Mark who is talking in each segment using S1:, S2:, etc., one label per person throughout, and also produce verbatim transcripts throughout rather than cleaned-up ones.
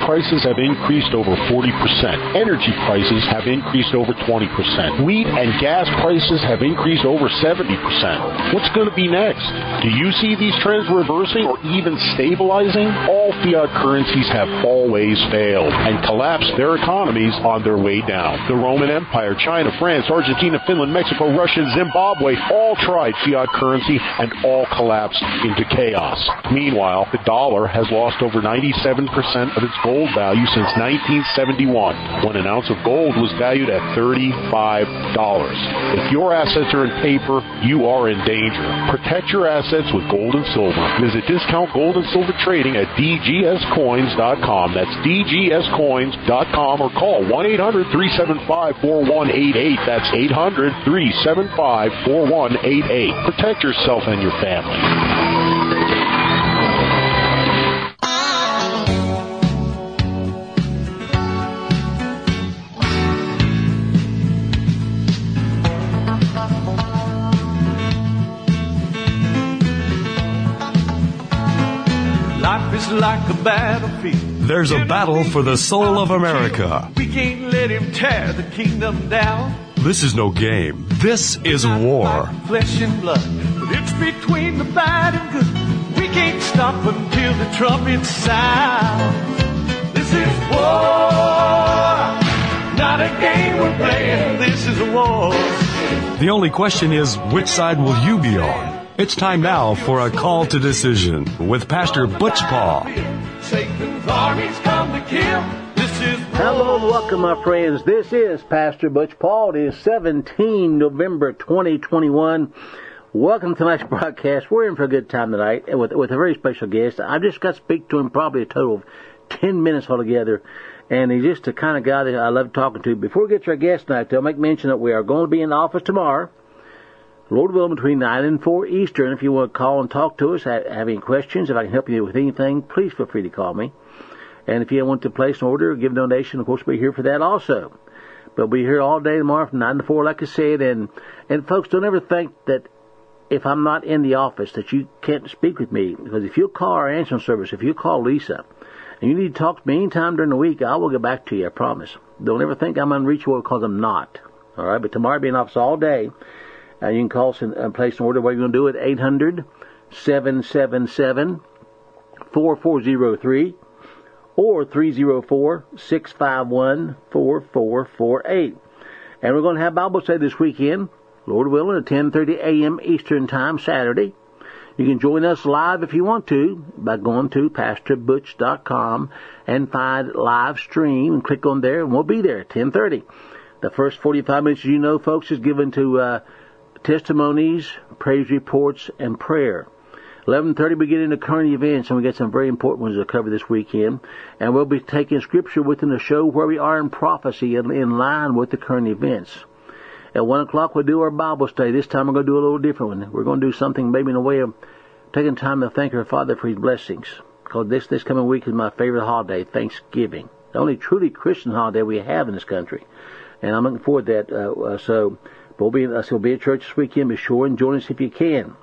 S1: prices have increased over forty percent. Energy prices have increased over twenty percent. Wheat and gas prices have increased over seventy percent. What's going to be next? Do you see these trends reversing or even stabilizing? All fiat currencies have always failed and collapsed their economies on their way down. The Roman Empire, China, France, Argentina, Finland, Mexico, Russia, Zimbabwe all tried fiat currency and all collapsed into chaos. Meanwhile, the dollar has lost over ninety-seven percent of its gold value since nineteen seventy-one, when an ounce of gold was valued at thirty-five dollars. If your assets are in paper, you are in danger. Protect your assets with gold and silver. Visit Discount Gold and Silver Trading at d g s coins dot com. That's d g s coins dot com, or call one eight hundred, three seven five, four one eight eight. That's eight hundred, three seven five, four one eight eight. Protect yourself and your family.
S2: Like a battlefield.
S3: There's a battle for the soul of America.
S2: We can't let him tear the kingdom down.
S3: This is no game. This is war.
S2: Flesh and blood, but it's between the bad and good. We can't stop until the trumpet sounds. This is war, not a game we're playing. This is a war.
S3: The only question is, which side will you be on? It's time now for a call to decision with Pastor Butch Paul.
S2: Satan's armies come to kill. This is war.
S4: Hello and welcome, my friends. This is Pastor Butch Paul. It is seventeenth November twenty twenty-one. Welcome to tonight's broadcast. We're in for a good time tonight with, with a very special guest. I just got to speak to him probably a total of ten minutes altogether. And he's just the kind of guy that I love talking to. Before we get to our guest tonight, I'll make mention that we are going to be in the office tomorrow, Lord willing, between nine and four Eastern. If you want to call and talk to us, have, have any questions, if I can help you with anything, please feel free to call me. And if you want to place an order or give a donation, of course, we'll be here for that also. But we'll be here all day tomorrow from nine to four, like I said. And, and folks, don't ever think that if I'm not in the office that you can't speak with me. Because if you call our answering service, if you call Lisa, and you need to talk to me anytime during the week, I will get back to you, I promise. Don't ever think I'm unreachable, because I'm not. All right? But tomorrow I'll be in the office all day. Uh, you can call us and uh, place an order. What are you going to do at eight hundred, seven seven seven, four four zero three or three zero four, six five one, four four four eight. And we're going to have Bible study this weekend, Lord willing, at ten thirty a.m. Eastern Time, Saturday. You can join us live if you want to by going to pastor butch dot com and find live stream and click on there, and we'll be there at ten thirty. The first forty-five minutes, you know, folks, is given to uh, testimonies, praise reports, and prayer. eleven thirty, we get into current events, and we get some very important ones to cover this weekend. And we'll be taking Scripture within the show where we are in prophecy and in line with the current events. At one o'clock, we'll do our Bible study. This time, we're going to do a little different one. We're going to do something maybe in a way of taking time to thank our Father for His blessings. Because this, this coming week is my favorite holiday, Thanksgiving. The only truly Christian holiday we have in this country. And I'm looking forward to that. Uh, uh, so... We'll be, uh, so we'll be at church this weekend. Be sure and join us if you can.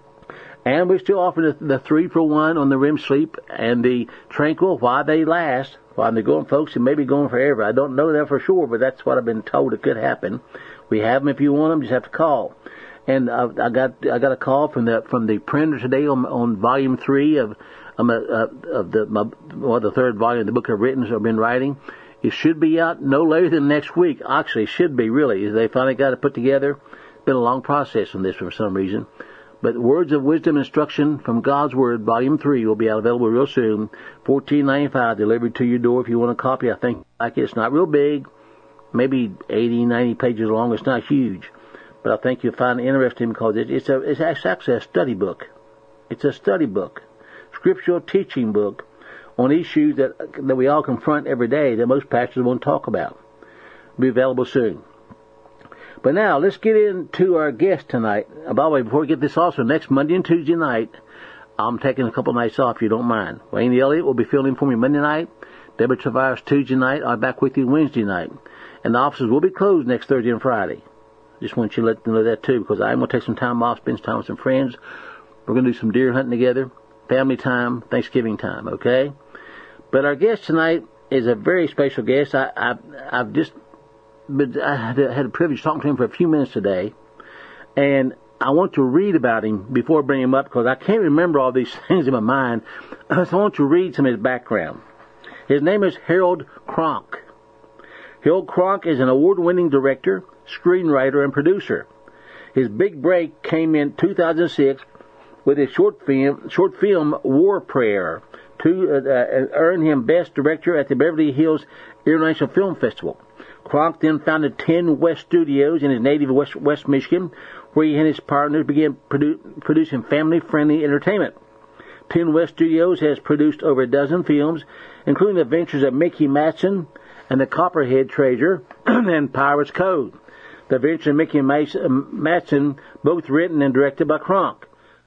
S4: And we're still offering the, the three for one on the R E M sleep and the Tranquil while they last. While they're going, folks, it may be going forever. I don't know that for sure, but that's what I've been told it could happen. We have them if you want them. Just have to call. And uh, I got I got a call from the from the printer today on on volume three of um, uh, of the my, well, the third volume of the book I've written, so I've been writing. It should be out no later than next week. Actually, it should be, really. They finally got it put together. It's been a long process on this for some reason. But Words of Wisdom Instruction from God's Word, Volume three, will be out available real soon. fourteen ninety-five, delivered to your door if you want a copy. I think like it. It's not real big. Maybe eighty, ninety pages long. It's not huge. But I think you'll find it interesting because it's, a, it's actually a study book. It's a study book. Scriptural teaching book on issues that that we all confront every day that most pastors won't talk about. Will be available soon. But now, let's get into our guest tonight. Uh, by the way, before we get this also, next Monday and Tuesday night, I'm taking a couple nights off if you don't mind. Wayne Elliott will be filling for me Monday night. Deborah Tavares Tuesday night. I'll be back with you Wednesday night. And the offices will be closed next Thursday and Friday. Just want you to let them know that too, because I'm going to take some time off, spend some time with some friends. We're going to do some deer hunting together, family time, Thanksgiving time, okay? But our guest tonight is a very special guest. I, I, I've just been, I had, had the privilege of talking to him for a few minutes today, and I want to read about him before I bring him up because I can't remember all these things in my mind. So I want to read some of his background. His name is Harold Cronk. Harold Cronk is an award-winning director, screenwriter, and producer. His big break came in two thousand six with his short film, short film War Prayer, to uh, uh, earn him Best Director at the Beverly Hills International Film Festival. Cronk then founded Ten West Studios in his native West, West Michigan, where he and his partners began produ- producing family-friendly entertainment. Ten West Studios has produced over a dozen films, including The Adventures of Mickey Matson and The Copperhead Treasure and Pirates Code. The Adventures of Mickey Matson, both written and directed by Cronk.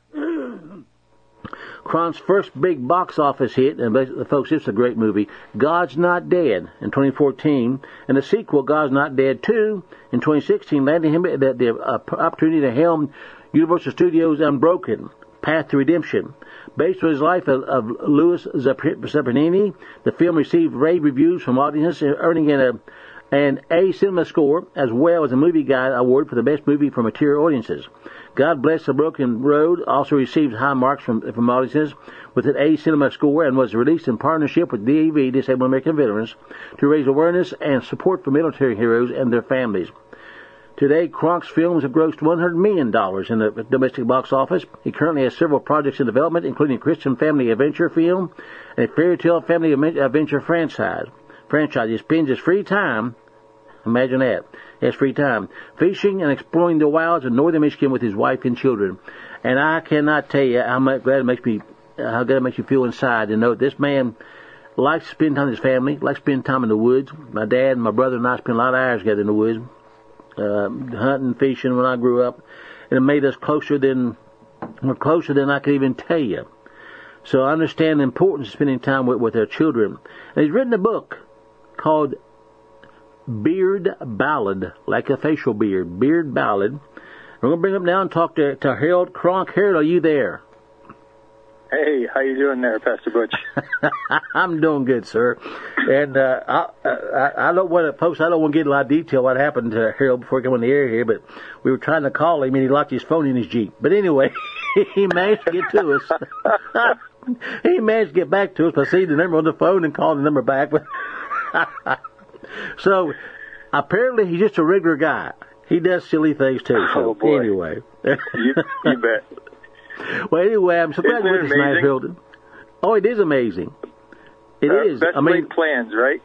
S4: Cronk's first big box office hit, and folks, it's a great movie, God's Not Dead in twenty fourteen, and the sequel, God's Not Dead two, in twenty sixteen, landed him the, the uh, opportunity to helm Universal Studios' Unbroken, Path to Redemption. Based on his life of, of Louis Zamperini, the film received rave reviews from audiences, earning an, a, an A Cinema score, as well as a Movie Guide Award for the best movie for mature audiences. God Bless the Broken Road also received high marks from, from audiences with an A Cinema score and was released in partnership with D A V, Disabled American Veterans, to raise awareness and support for military heroes and their families. Today, Cronk's films have grossed one hundred million dollars in the domestic box office. He currently has several projects in development, including a Christian family adventure film and a fairy tale family adventure franchise. Franchise. He spends his free time, imagine that, he has free time, fishing and exploring the wilds of northern Michigan with his wife and children. And I cannot tell you how much glad it makes me, how glad it makes you feel inside to know this man likes to spend time with his family, likes to spend time in the woods. My dad and my brother and I spent a lot of hours together in the woods. Uh, hunting, fishing when I grew up, and it made us closer than we're closer than I could even tell you. So I understand the importance of spending time with, with our children. And he's written a book called Beard Ballad, like a facial beard, Beard Ballad. We're going to bring him down and talk to, to Harold Cronk. Harold, are you there?
S5: Hey, how you doing there, Pastor Butch?
S4: I'm doing good, sir. And uh, I, I, I don't want to, folks, I don't want to get a lot of detail what happened to Harold before he came on the air here, but we were trying to call him and he locked his phone in his Jeep. But anyway, he managed to get to us. He managed to get back to us by seeing the number on the phone and calling the number back. So apparently he's just a regular guy. He does silly things too. So
S5: oh, boy.
S4: Anyway,
S5: you, you bet.
S4: Well, anyway, I'm so glad with us tonight, Harold. Oh, it is amazing. It
S5: uh,
S4: is.
S5: Best
S4: I mean,
S5: laid plans, right?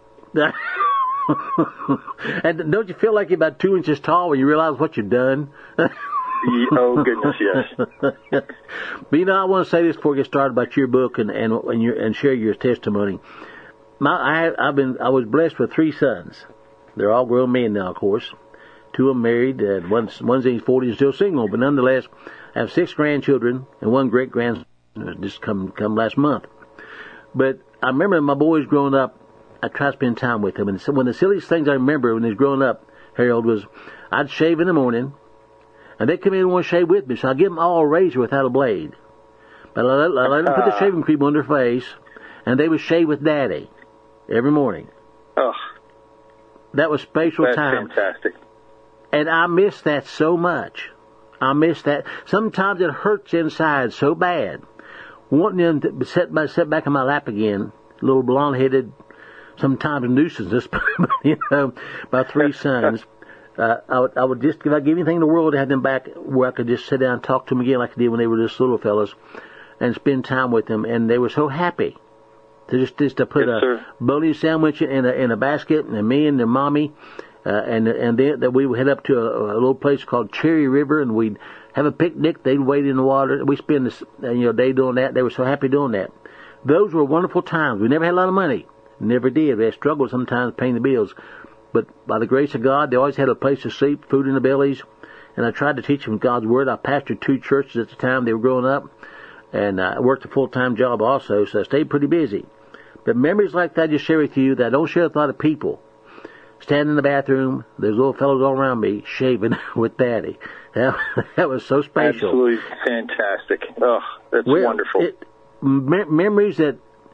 S4: And don't you feel like you're about two inches tall when you realize what you've done?
S5: Oh goodness, yes.
S4: But you know, I want to say this before we get started about your book and and and, your, and share your testimony. My, I have, I've been I was blessed with three sons. They're all grown men now, of course. Two of them married. Uh, one's one's in his forties and still single, but nonetheless, I have six grandchildren and one great grandson just come come last month. But I remember my boys growing up, I tried to spend time with them, and so one of the silliest things I remember when they was growing up, Harold, was I'd shave in the morning, and they'd come in and want to shave with me, so I'd give them all a razor without a blade. But I let, I let them put the shaving cream on their face, and they would shave with Daddy every morning.
S5: Oh,
S4: that was special
S5: that's
S4: time.
S5: Fantastic.
S4: And I miss that so much. I miss that. Sometimes it hurts inside so bad. Wanting them to sit, sit back in my lap again, little blonde-headed, sometimes nuisance, you know, my three sons. Uh, I, would, I would just, if I give anything in the world to have them back where I could just sit down and talk to them again like I did when they were just little fellas and spend time with them. And they were so happy to just, just to put
S5: yes,
S4: a
S5: sir.
S4: bologna sandwich in a, in a basket, and me and their mommy, uh, and and then that we would head up to a, a little place called Cherry River, and we'd have a picnic. They'd wade in the water. We spend this, you know, day doing that. They were so happy doing that. Those were wonderful times. We never had a lot of money. Never did. We had struggled sometimes paying the bills. But by the grace of God, they always had a place to sleep, food in their bellies. And I tried to teach them God's Word. I pastored two churches at the time they were growing up. And I worked a full-time job also, so I stayed pretty busy. But memories like that I just share with you that I don't share with a lot of people. Standing in the bathroom, there's little fellows all around me shaving with Daddy. That, that was so special.
S5: Absolutely fantastic. Oh, that's
S4: well,
S5: wonderful.
S4: It, me- memories that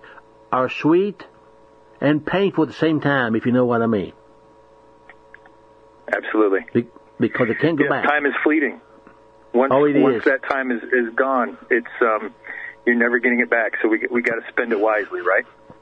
S4: are sweet and painful at the same time, if you know what I mean.
S5: Absolutely.
S4: Be- because it can't go
S5: yeah,
S4: back.
S5: Time is fleeting. Once,
S4: oh, it
S5: once
S4: is.
S5: that time is, is gone, it's um, you're never getting it back. So we we got to spend it wisely, right?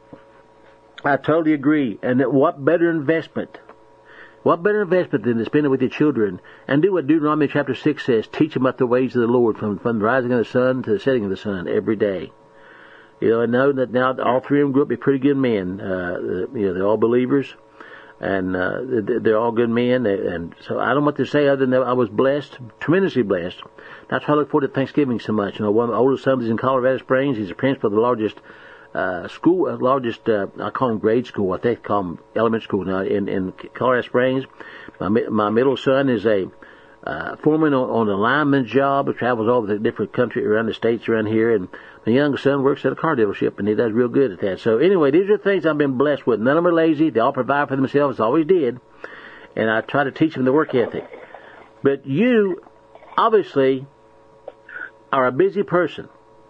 S4: I totally agree. And that what better investment? What better investment than to spend it with your children and do what Deuteronomy chapter six says: teach them about the ways of the Lord from, from the rising of the sun to the setting of the sun every day. You know, I know that now all three of them grew up to be pretty good men. Uh, you know, they're all believers. And uh, they're all good men, and so I don't know what to say other than that I was blessed, tremendously blessed. That's why I look forward to Thanksgiving so much. You know, one of my oldest sons is in Colorado Springs. He's a principal of the largest uh, school, uh, largest uh, I call them grade school. I think they call them elementary school now in, in Colorado Springs. My my middle son is a uh, foreman on, on a lineman's job. He travels all over the different country around the states around here, and my youngest son works at a car dealership, and he does real good at that. So anyway, these are things I've been blessed with. None of them are lazy. They all provide for themselves, always did. And I try to teach them the work ethic. But you, obviously, are a busy person.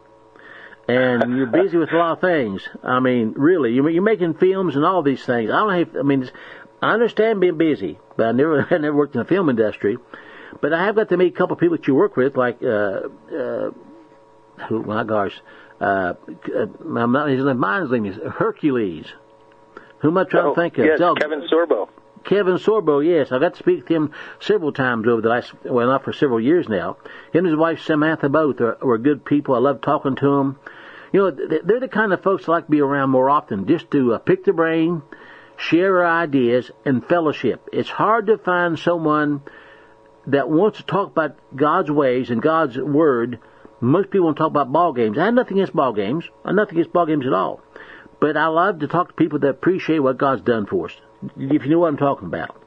S4: And you're busy with a lot of things. I mean, really, you're, you're making films and all these things. I don't have, I mean, I understand being busy, but I never, I never worked in the film industry. But I have got to meet a couple of people that you work with, like, uh, uh, oh my gosh, uh, I'm not, his name, mine's name is Hercules. Who am I trying
S5: oh,
S4: to think of?
S5: Yes,
S4: oh,
S5: Kevin Sorbo.
S4: Kevin Sorbo, yes. I got to speak to him several times over the last, well, not for several years now. Him and his wife Samantha both are, are good people. I love talking to them. You know, they're the kind of folks I like to be around more often, just to uh, pick their brain, share our ideas, and fellowship. It's hard to find someone that wants to talk about God's ways and God's Word. Most people want to talk about ball games. I have nothing against ball games. I have nothing against ball games at all. But I love to talk to people that appreciate what God's done for us. If you know what I'm talking about.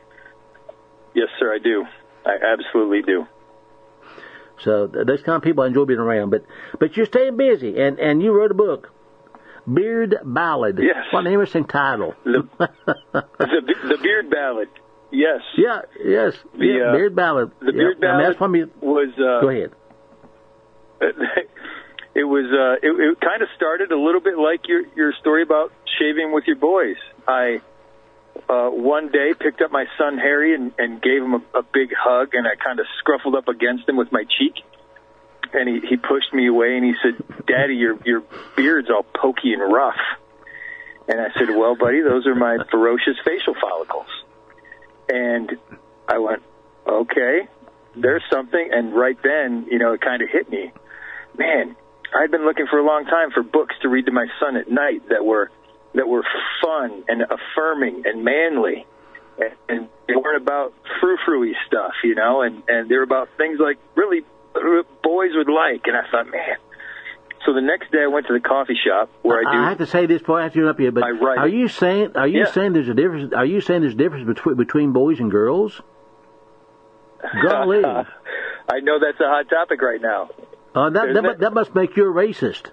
S5: Yes, sir, I do. I absolutely do.
S4: So those kind of people I enjoy being around. But but you're staying busy, and, and you wrote a book, Beard Ballad.
S5: Yes.
S4: What an interesting title.
S5: The, the, the Beard Ballad. Yes.
S4: Yeah. Yes.
S5: The,
S4: yeah.
S5: uh,
S4: Beard Ballad.
S5: The
S4: yeah.
S5: Beard Ballad
S4: I mean, that's probably,
S5: was. Uh,
S4: go ahead.
S5: It was. Uh, it, it kind of started a little bit like your your story about shaving with your boys. I uh, one day picked up my son Harry and, and gave him a, a big hug, and I kind of scruffled up against him with my cheek, and he, he pushed me away, and he said, "Daddy, your your beard's all pokey and rough." And I said, "Well, buddy, those are my ferocious facial follicles." And I went, "Okay, there's something." And right then, you know, it kind of hit me. Man, I'd been looking for a long time for books to read to my son at night that were that were fun and affirming and manly, and, and they weren't about frou-frou-y stuff, you know, and, and they were about things like really boys would like. And I thought, man. So the next day I went to the coffee shop where I do.
S4: I have to say this before I have to interrupt you, but are you saying are you
S5: yeah. saying
S4: there's a difference? Are you saying there's a difference between between boys and girls? Golly,
S5: I know that's a hot topic right now.
S4: Uh, that, that, that must make you a racist.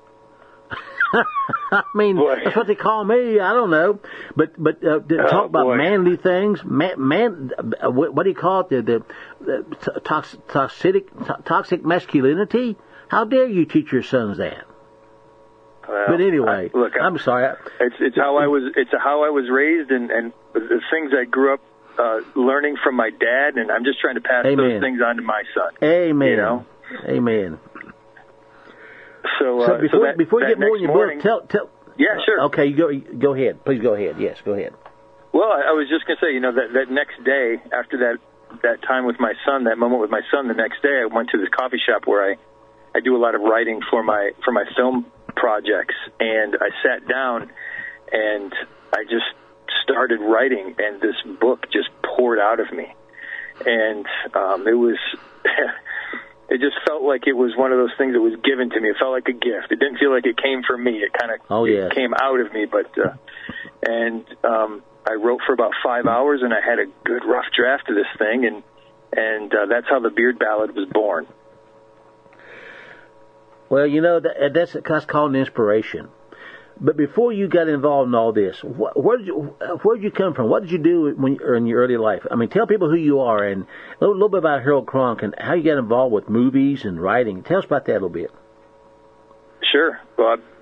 S4: I mean, boy. That's what they call me. I don't know, but but uh, to oh, talk about boy. manly things, man, man uh, what, what do you call it? The, the, the tox, toxic toxic masculinity. How dare you teach your sons that?
S5: Well,
S4: but anyway,
S5: I, look,
S4: I'm sorry.
S5: It's it's how I was. It's how I was raised, and and the things I grew up uh, learning from my dad, and I'm just trying to pass
S4: Amen.
S5: those things on to my son.
S4: Amen.
S5: You know.
S4: Amen.
S5: So, uh,
S4: so before,
S5: so that,
S4: before you
S5: that
S4: get more in your
S5: morning,
S4: book, tell tell.
S5: Yeah, sure.
S4: Okay, you go go ahead. Please go ahead. Yes, go ahead.
S5: Well, I, I was just going to say, you know, that that next day after that that time with my son, that moment with my son, the next day I went to this coffee shop where I I do a lot of writing for my for my film projects, and I sat down and I just started writing, and this book just poured out of me, and um, it was. It just felt like it was one of those things that was given to me. It felt like a gift. It didn't feel like it came from me. It kind of
S4: oh, yes.
S5: came out of me. But uh, and um, I wrote for about five hours, and I had a good rough draft of this thing, and and uh, that's how the Beard Ballad was born.
S4: Well, you know that, that's that's called an inspiration. But before you got involved in all this, wh- where did you where did you come from? What did you do when you, in your early life? I mean, tell people who you are and a little, little bit about Harold Cronk and how you got involved with movies and writing. Tell us about that a little bit.
S5: Sure. Well,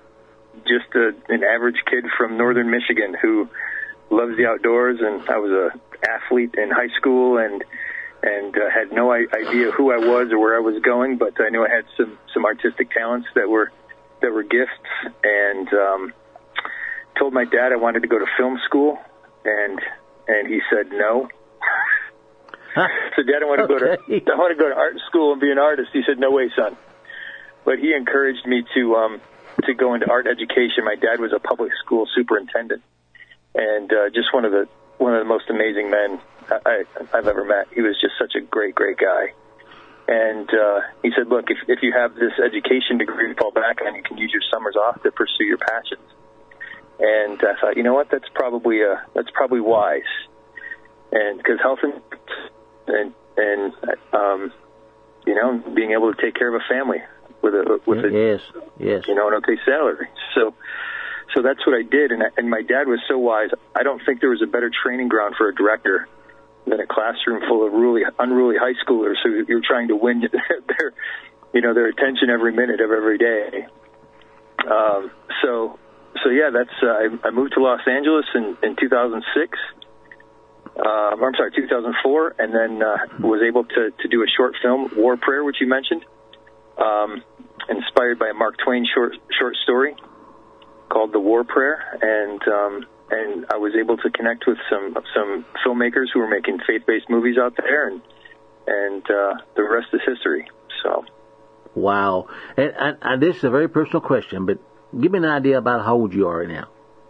S5: just a, an average kid from northern Michigan who loves the outdoors, and I was a athlete in high school and and uh, had no idea who I was or where I was going, but I knew I had some, some artistic talents that were that were gifts, and um, told my dad I wanted to go to film school, and and he said no. Huh? So Dad, I want to okay. go to I want to go to art school and be an artist. He said, no way, son. But he encouraged me to um, to go into art education. My dad was a public school superintendent, and uh, just one of the one of the most amazing men I, I've ever met. He was just such a great, great guy. And uh, he said, look, if, if you have this education degree to fall back on, you can use your summers off to pursue your passions. And I thought, you know what, that's probably uh, that's probably wise. And because health and and, and um, you know, being able to take care of a family with a with a
S4: yes, yes,
S5: you know, an okay salary. So. So that's what I did, and, and my dad was so wise. I don't think there was a better training ground for a director than a classroom full of really unruly high schoolers who you're trying to win their, you know, their attention every minute of every day. Um, so, so yeah, that's. Uh, I, I moved to Los Angeles in, in two thousand six. Um, I'm sorry, two thousand four, and then uh, was able to to do a short film, War Prayer, which you mentioned, um, inspired by a Mark Twain short short story called The War Prayer, and um, and I was able to connect with some some filmmakers who were making faith-based movies out there, and and uh, the rest is history. So,
S4: wow, and, and, and this is a very personal question, but give me an idea about how old you are right now.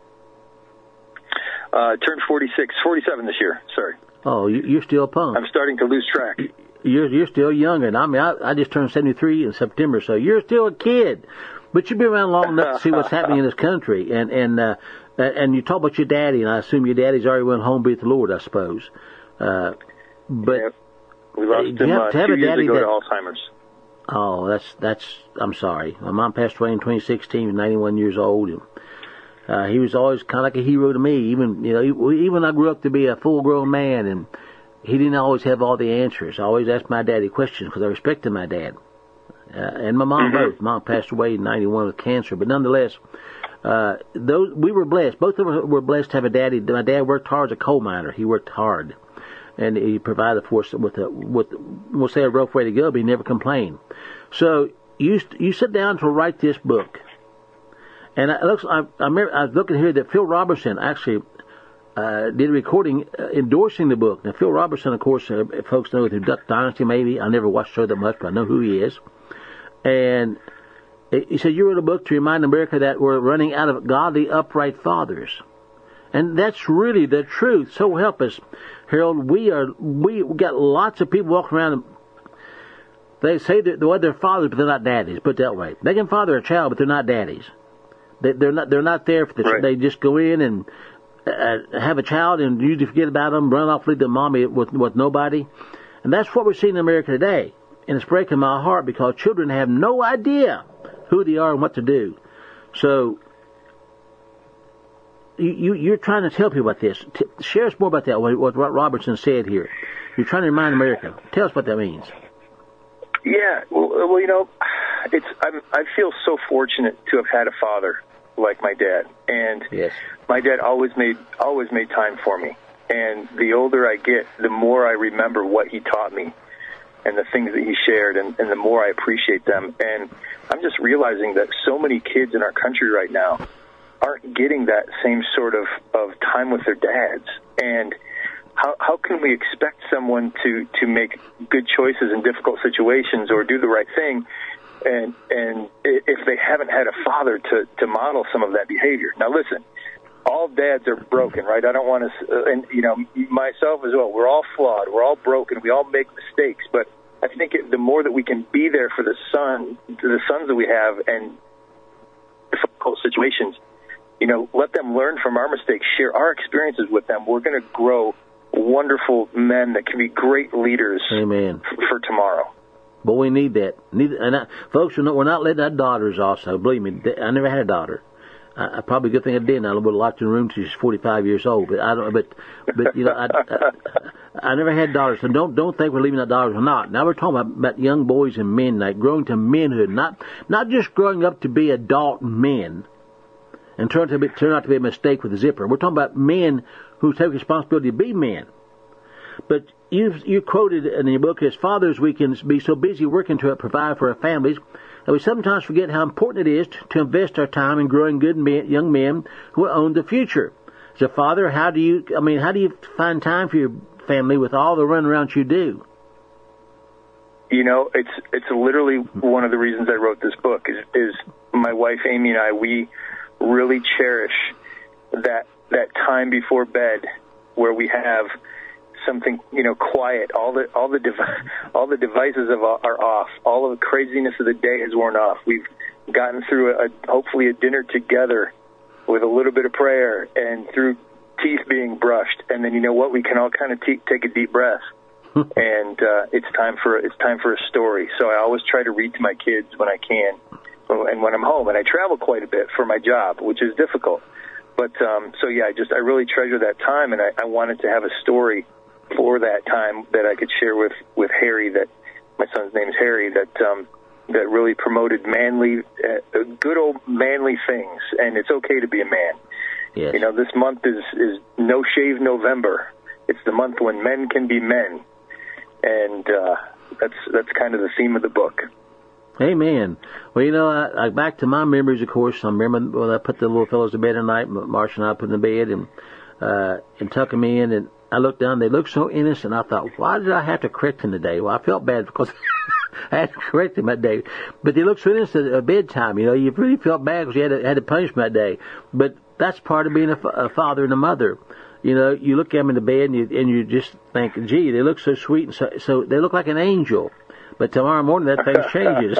S5: Uh, turned forty-six, forty-seven this year. Sorry.
S4: Oh, you, you're still a punk.
S5: I'm starting to lose track.
S4: You're you're still younger, and I mean, I, I just turned seventy-three in September, so you're still a kid. But you've been around long enough to see what's happening in this country, and and uh, and you talk about your daddy, and I assume your daddy's already went home to be with the Lord, I suppose. Uh, but
S5: yeah, we lost him
S4: have,
S5: uh,
S4: to have
S5: two
S4: a
S5: years
S4: daddy
S5: ago
S4: that,
S5: to Alzheimer's.
S4: Oh, that's that's. I'm sorry. My mom passed away in twenty sixteen, was ninety-one years old, and uh, he was always kind of like a hero to me. Even you know, even when I grew up to be a full-grown man, and he didn't always have all the answers. I always asked my daddy questions because I respected my dad. Uh, and my mom
S5: mm-hmm.
S4: both. Mom passed away in ninety-one with cancer, but nonetheless, uh, those we were blessed. Both of us were blessed to have a daddy. My dad worked hard as a coal miner. He worked hard, and he provided for us with a with we'll say a rough way to go, but he never complained. So you you sit down to write this book, and it looks. I, I remember I was looking here that Phil Robertson actually uh, did a recording uh, endorsing the book. Now Phil Robertson, of course, uh, if folks know through Duck Dynasty, maybe I never watched the show that much, but I know who he is. And he said, you wrote a book to remind America that we're running out of godly, upright fathers. And that's really the truth. So help us, Harold. We are, we got lots of people walking around, and they say that well, they're fathers, but they're not daddies. Put it that way. They can father a child, but they're not daddies. They, they're not, they're not there for the, right. They just go in and uh, have a child and usually forget about them, run off, leave the mommy with, with nobody. And that's what we're seeing in America today. And it's breaking my heart because children have no idea who they are and what to do. So, you, you, you're trying to tell people about this. T- share us more about that, what, what Robertson said here. You're trying to remind America. Tell us what that means.
S5: Yeah, well, well you know, it's I'm, I feel so fortunate to have had a father like my dad. And
S4: yes.
S5: my dad always made always made time for me. And the older I get, the more I remember what he taught me and the things that he shared, and, and the more I appreciate them. And I'm just realizing that so many kids in our country right now aren't getting that same sort of, of time with their dads. And how how can we expect someone to, to make good choices in difficult situations or do the right thing and and if they haven't had a father to, to model some of that behavior? Now, listen, all dads are broken, right? I don't want to, uh, and you know, myself as well. We're all flawed. We're all broken. We all make mistakes. But I think it, the more that we can be there for the son, the sons that we have, and difficult situations, you know, let them learn from our mistakes, share our experiences with them. We're going to grow wonderful men that can be great leaders.
S4: Amen.
S5: F- for tomorrow.
S4: But we need that. Need, and I, folks, we're not, we're not letting our daughters also. Believe me, I never had a daughter. I, probably a good thing I didn't. I would have locked in a room till she's forty-five years old. But I don't. But but you know, I, I, I never had daughters. So don't don't think we're leaving our daughters or not. Now we're talking about, about young boys and men, like growing to manhood, not not just growing up to be adult men, and turn to be, turn out to be a mistake with the zipper. We're talking about men who take responsibility to be men. But you you quoted in your book, as fathers, we can be so busy working to provide for our families that we sometimes forget how important it is to, to invest our time in growing good men, young men who will own the future. As a father, how do you, I mean, how do you find time for your family with all the runaround you do?
S5: You know, it's it's literally one of the reasons I wrote this book is, is my wife Amy and I, we really cherish that that time before bed where we have something, you know, quiet. All the all the devi- all the devices of, are off. All of the craziness of the day has worn off. We've gotten through a, hopefully a dinner together with a little bit of prayer and through teeth being brushed. And then, you know what, we can all kind of te- take a deep breath. and uh, it's time for it's time for a story. So I always try to read to my kids when I can, and when I'm home. And I travel quite a bit for my job, which is difficult. But um, so yeah, I just I really treasure that time, and I, I wanted to have a story for that time that I could share with, with Harry. That my son's name is Harry. That um, that really promoted manly, uh, good old manly things, and it's okay to be a man.
S4: Yes.
S5: You know, this month is is No Shave November. It's the month when men can be men. And uh, that's that's kind of the theme of the book.
S4: Amen. Well, you know, I, I, back to my memories, of course. I remember when I put the little fellows to bed at night, Marsha and I put them to bed and uh, and tuck them in. And I looked down, they looked so innocent. I thought, why did I have to correct them today? Well, I felt bad because I had to correct them that day. But they looked so innocent at bedtime. You know, you really felt bad because you had to, had to punish them that day. But that's part of being a, a father and a mother. You know, you look at them in the bed and you, and you just think, gee, they look so sweet and so, so they look like an angel. But tomorrow morning that thing changes.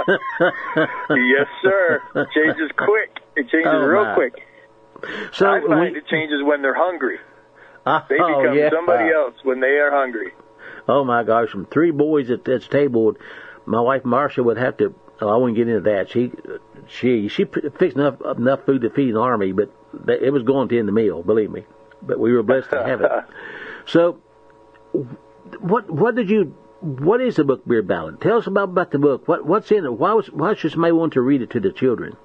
S5: Yes, sir. It changes quick. It changes
S4: oh,
S5: real
S4: my.
S5: quick.
S4: So
S5: I find
S4: we,
S5: it changes when they're hungry.
S4: Uh,
S5: they become
S4: oh, yeah.
S5: somebody else when they are hungry.
S4: Oh, my gosh. From three boys at this table, my wife Marsha would have to, oh, I wouldn't get into that. She she, she fixed enough, enough food to feed an army, but it was going to end the meal, believe me. But we were blessed to have it. So, what what did you? What is the book Beard Ballad? Tell us about, about the book. What what's in it? Why was why should somebody want to read it to the children?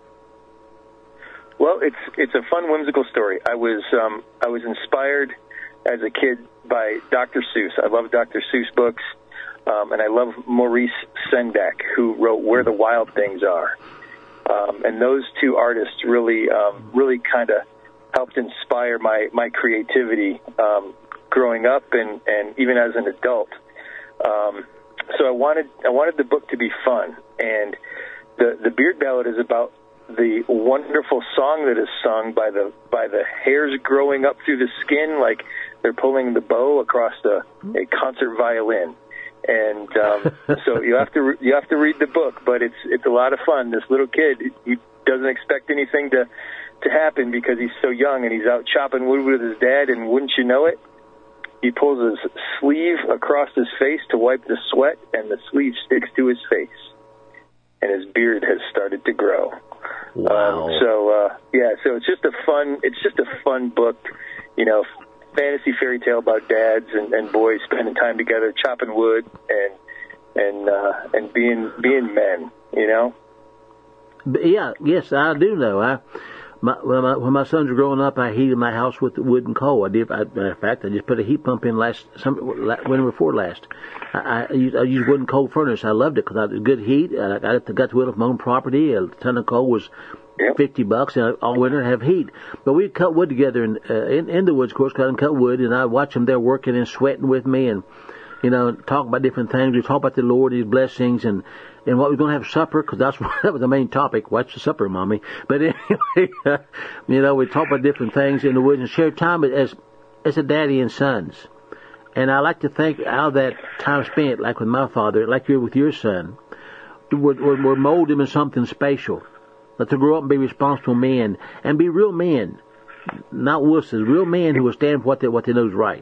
S5: Well, it's it's a fun, whimsical story. I was um, I was inspired as a kid by Doctor Seuss. I love Doctor Seuss books, um, and I love Maurice Sendak, who wrote Where the Wild Things Are. Um, and those two artists really um, really kind of helped inspire my, my creativity um, growing up and, and even as an adult. Um, so I wanted I wanted the book to be fun, and the the Beard Ballad is about the wonderful song that is sung by the by the hairs growing up through the skin, like they're pulling the bow across the, a concert violin. And um, so you have to you have to read the book, but it's it's a lot of fun. This little kid, he doesn't expect anything to. to happen because he's so young and he's out chopping wood with his dad, and wouldn't you know it, he pulls his sleeve across his face to wipe the sweat, and the sleeve sticks to his face, and his beard has started to grow.
S4: Wow.
S5: Um, so uh, yeah, so it's just a fun, it's just a fun book, you know, fantasy fairy tale about dads and, and boys spending time together, chopping wood and and uh, and being being men, you know.
S4: Yeah, yes, I do know. I. My, when, my, when my sons were growing up, I heated my house with wood and coal. I did. I, matter of fact, I just put a heat pump in last summer, winter before last. I, I, used, I used wood and coal furnace. I loved it because I had good heat. I, I got to wood off my own property. A ton of coal was
S5: yep.
S4: fifty bucks, and all winter have heat. But we cut wood together in, uh, in in the woods, of course, cut and cut wood, and I watch them there working and sweating with me, and you know, talk about different things. We talk about the Lord, His blessings, and. And what we're going to have supper, because that's that was the main topic. What's the supper, Mommy? But anyway, uh, you know, we talk about different things in the woods and share time as as a daddy and sons. And I like to think how that time spent, like with my father, like you're with your son, would would, would mold him in something special. Let them grow up and be responsible men and be real men, not wusses, real men who will stand for what they what they know is right.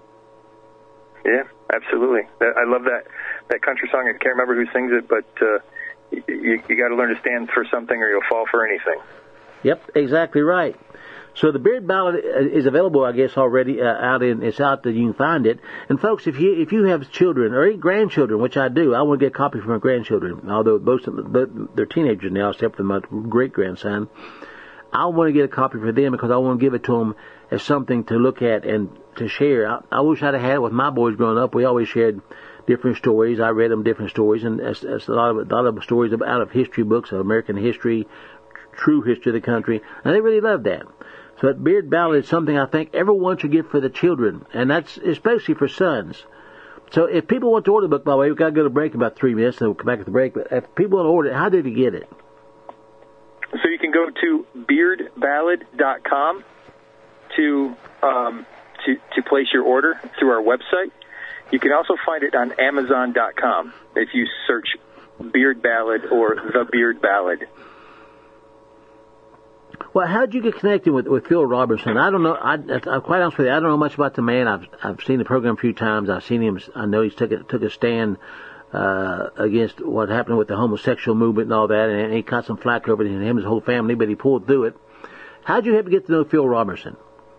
S5: Yeah, absolutely. I love that. That country song, I can't remember who sings it, but uh, you, you got to learn to stand for something or you'll fall for anything.
S4: Yep, exactly right. So the Beard Ballad is available, I guess, already uh, out in, it's out there, you can find it. And folks, if you if you have children or any grandchildren, which I do, I want to get a copy for my grandchildren, although most of them, they're teenagers now, except for my great-grandson. I want to get a copy for them because I want to give it to them as something to look at and to share. I, I wish I'd have had it with my boys growing up. We always shared different stories. I read them different stories, and that's, that's a lot of a lot of stories out of history books, of American history, true history of the country, and they really loved that. So that Beard Ballad is something I think everyone should get for the children, and that's especially for sons. So if people want to order the book, by the way, we've got to go to break in about three minutes, and we'll come back at the break. But if people want to order it, how did they get it?
S5: So you can go to beard ballad dot com to um, to to place your order through our website. You can also find it on amazon dot com if you search Beard Ballad or The Beard Ballad.
S4: Well, how did you get connected with, with Phil Robertson? I don't know. I, I'm quite honest with you. I don't know much about the man. I've I've seen the program a few times. I've seen him. I know he's took a, took a stand uh, against what happened with the homosexual movement and all that, and he got some flack over it, and him and his whole family, but he pulled through it. How did you happen to get to know Phil Robertson?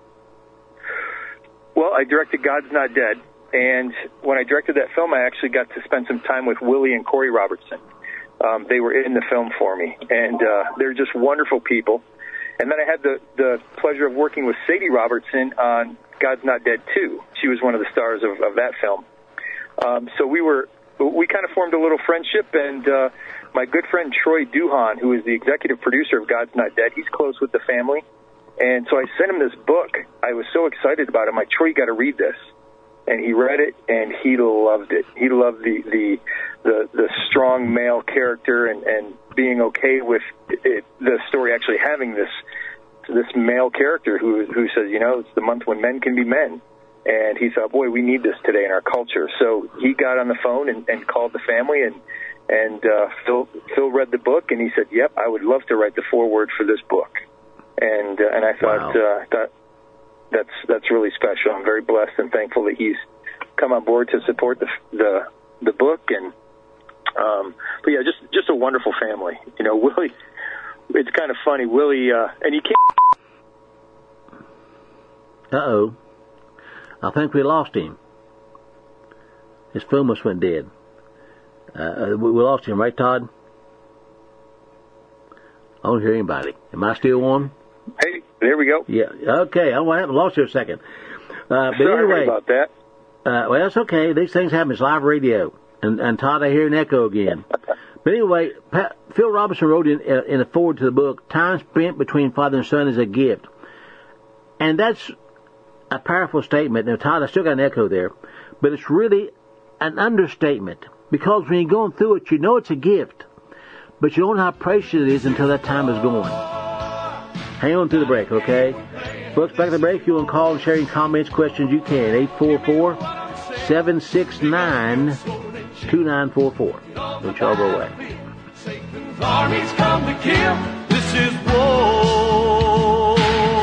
S5: Well, I directed God's Not Dead, and when I directed that film, I actually got to spend some time with Willie and Corey Robertson. Um, they were in the film for me, and uh, they're just wonderful people. And then I had the, the pleasure of working with Sadie Robertson on God's Not Dead two. She was one of the stars of, of that film. Um, so we were we kind of formed a little friendship, and uh, my good friend Troy Duhan, who is the executive producer of God's Not Dead, he's close with the family. And so I sent him this book. I was so excited about it. I'm like, Troy, you got to read this. And he read it, and he loved it. He loved the the the, the strong male character and, and being okay with it, the story actually having this this male character who who says, you know, it's the month when men can be men. And he thought, boy, we need this today in our culture. So he got on the phone and, and called the family, and and uh, Phil Phil read the book, and he said, yep, I would love to write the foreword for this book. And uh, and I thought
S4: wow.
S5: uh, thought. That's that's really special. I'm very blessed and thankful that he's come on board to support the the, the book. And um, but yeah, just just a wonderful family. You know, Willie. It's kind of funny, Willie, uh, and you can't.
S4: Uh oh, I think we lost him. His phone must went dead. Uh, we, we lost him, right, Todd? I don't hear anybody. Am I still on?
S5: Hey, there we go.
S4: Yeah, okay. I lost you a second. Uh, but
S5: Sorry
S4: anyway,
S5: about that.
S4: Uh, well, it's okay. These things happen. It's live radio. And, and Todd, I hear an echo again. But anyway, Pat, Phil Robertson wrote in, uh, in the foreword to the book, time spent between father and son is a gift. And that's a powerful statement. Now, Todd, I still got an echo there. But it's really an understatement. Because when you're going through it, you know it's a gift. But you don't know how precious it is until that time is gone. Hang on to the break, okay? Folks, back at the break, you want to call and share any comments, questions, you can. eight four four, seven six nine, two nine four four. Don't y'all go away.
S2: Satan's armies come to kill. This is war.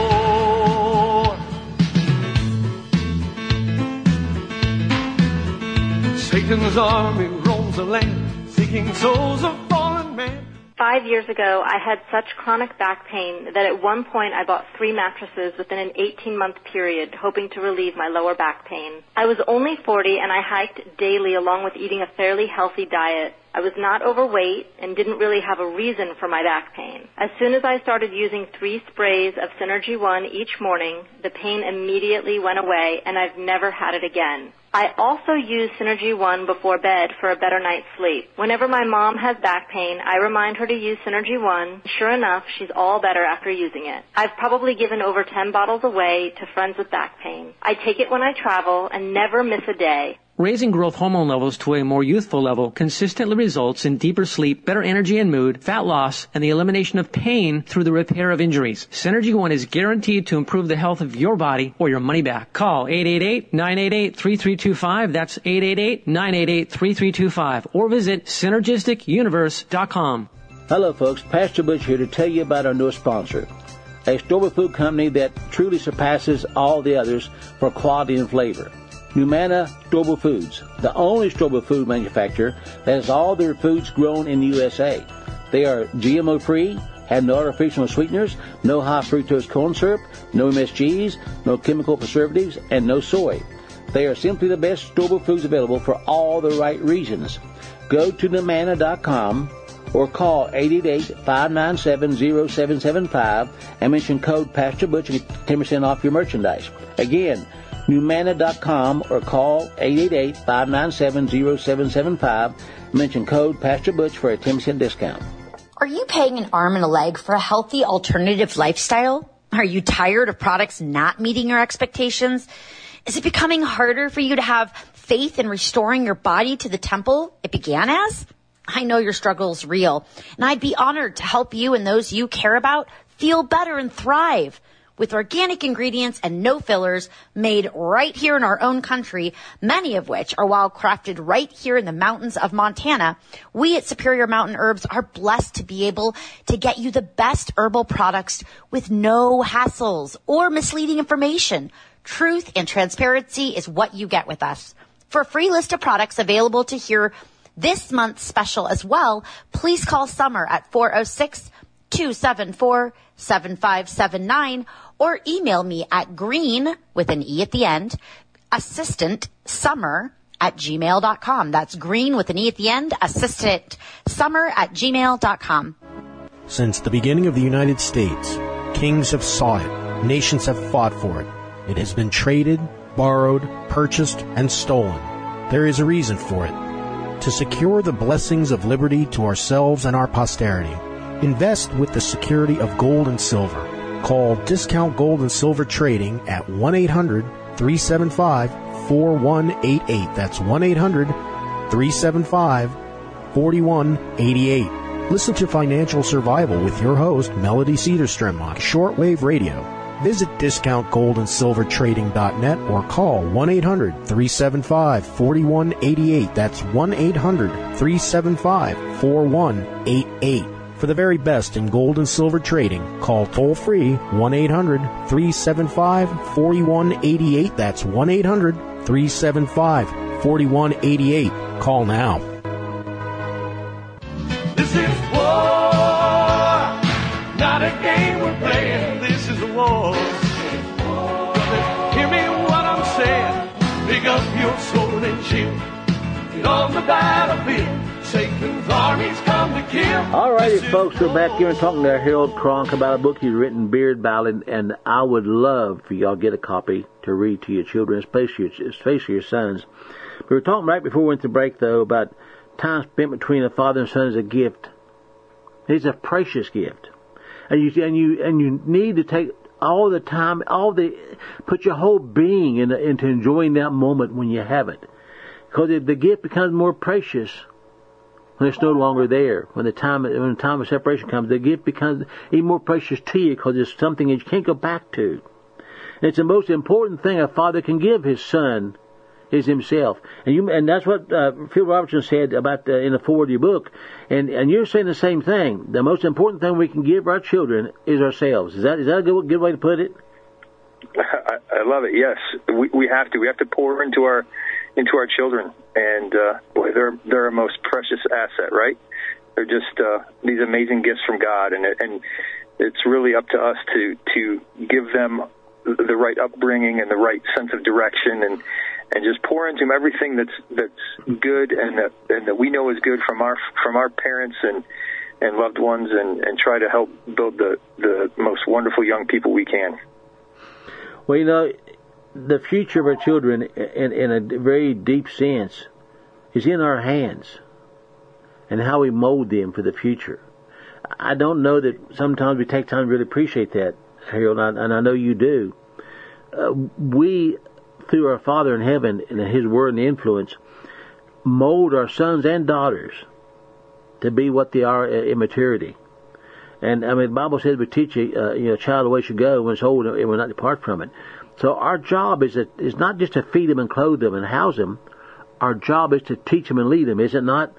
S2: Satan's army roams the land, seeking souls of fallen men.
S6: Five years ago, I had such chronic back pain that at one point I bought three mattresses within an eighteen-month period, hoping to relieve my lower back pain. I was only forty, and I hiked daily along with eating a fairly healthy diet. I was not overweight and didn't really have a reason for my back pain. As soon as I started using three sprays of Synergy One each morning, the pain immediately went away, and I've never had it again. I also use Synergy One before bed for a better night's sleep. Whenever my mom has back pain, I remind her to use Synergy One. Sure enough, she's all better after using it. I've probably given over ten bottles away to friends with back pain. I take it when I travel and never miss a day.
S7: Raising growth hormone levels to a more youthful level consistently results in deeper sleep, better energy and mood, fat loss, and the elimination of pain through the repair of injuries. Synergy One is guaranteed to improve the health of your body or your money back. Call eight eight eight, nine eight eight, three three two five. That's eight eight eight, nine eight eight, three three two five. Or visit synergistic universe dot com.
S4: Hello, folks. Pastor Butch here to tell you about our newest sponsor, a store food company that truly surpasses all the others for quality and flavor. Numana Storable Foods, the only storable food manufacturer that has all their foods grown in the U S A. They are G M O-free, have no artificial sweeteners, no high fructose corn syrup, no M S Gs, no chemical preservatives, and no soy. They are simply the best storable foods available for all the right reasons. Go to Numana dot com or call eight eight eight, five nine seven, zero seven seven five and mention code Pastor Butch and get ten percent off your merchandise. Again, new manna dot com or call eight eight eight, five nine seven, zero seven seven five and mention code Pastor Butch for a ten percent discount.
S8: Are you paying an arm and a leg for a healthy alternative lifestyle? Are you tired of products not meeting your expectations? Is it becoming harder for you to have faith in restoring your body to the temple it began as? I know your struggle is real, and I'd be honored to help you and those you care about feel better and thrive. With organic ingredients and no fillers made right here in our own country, many of which are wild crafted right here in the mountains of Montana, we at Superior Mountain Herbs are blessed to be able to get you the best herbal products with no hassles or misleading information. Truth and transparency is what you get with us. For a free list of products available to hear this month's special as well, please call Summer at four oh six, two seven four, seven five seven nine or email me at green, with an E at the end, assistant summer at gmail dot com. That's green with an E at the end, assistant summer at gmail dot com.
S9: Since the beginning of the United States, kings have sought it, nations have fought for it. It has been traded, borrowed, purchased, and stolen. There is a reason for it. To secure the blessings of liberty to ourselves and our posterity, invest with the security of gold and silver. Call Discount Gold and Silver Trading at one eight hundred, three seven five, four one eight eight. That's one eight hundred, three seven five, four one eight eight. Listen to Financial Survival with your host, Melody Cedarstrom, on shortwave radio. Visit discount gold and silver trading dot net or call one eight hundred, three seven five, four one eight eight. That's one eight hundred, three seven five, four one eight eight. For the very best in gold and silver trading, call toll-free one eight hundred, three seven five, four one eight eight. That's one eight hundred, three seven five, four one eight eight. Call now.
S2: This is war, not a game we're playing. This is a war. Brothers, hear me what I'm saying. Pick up your sword and shield. Get on the battlefield. Satan's armies come to kill.
S4: All righty, folks, we're back here and talking to Harold Cronk about a book he's written, Beard Ballad, and I would love for y'all to get a copy to read to your children, especially your, especially your sons. We were talking right before we went to break, though, about time spent between a father and son is a gift. It's a precious gift, and you and you and you need to take all the time, all the put your whole being into, into enjoying that moment when you have it, because the gift becomes more precious when it's no longer there. When the time when the time of separation comes, the gift becomes even more precious to you because it's something that you can't go back to. And it's the most important thing a father can give his son is himself. And you and that's what uh, Phil Robertson said about uh, in the foreword of your book. And and you're saying the same thing. The most important thing we can give our children is ourselves. Is that is that a good, good way to put it?
S5: I, I love it. Yes, we we have to. We have to pour into our into our children, and uh, boy, they're they're our most precious asset, right? They're just uh, these amazing gifts from God, and it, and it's really up to us to to give them the right upbringing and the right sense of direction, and and just pour into them everything that's that's good and that and that we know is good from our from our parents and and loved ones, and, and try to help build the the most wonderful young people we can.
S4: Well, you know, the future of our children, in, in a very deep sense, is in our hands, and how we mold them for the future. I don't know that sometimes we take time to really appreciate that, Harold, and I know you do. Uh, we, through our Father in heaven and His Word and influence, mold our sons and daughters to be what they are in maturity. And I mean, the Bible says we teach a uh, you know, child the way it should go when it's old, and will not depart from it. So our job is that is not just to feed them and clothe them and house them. Our job is to teach them and lead them. Is it not?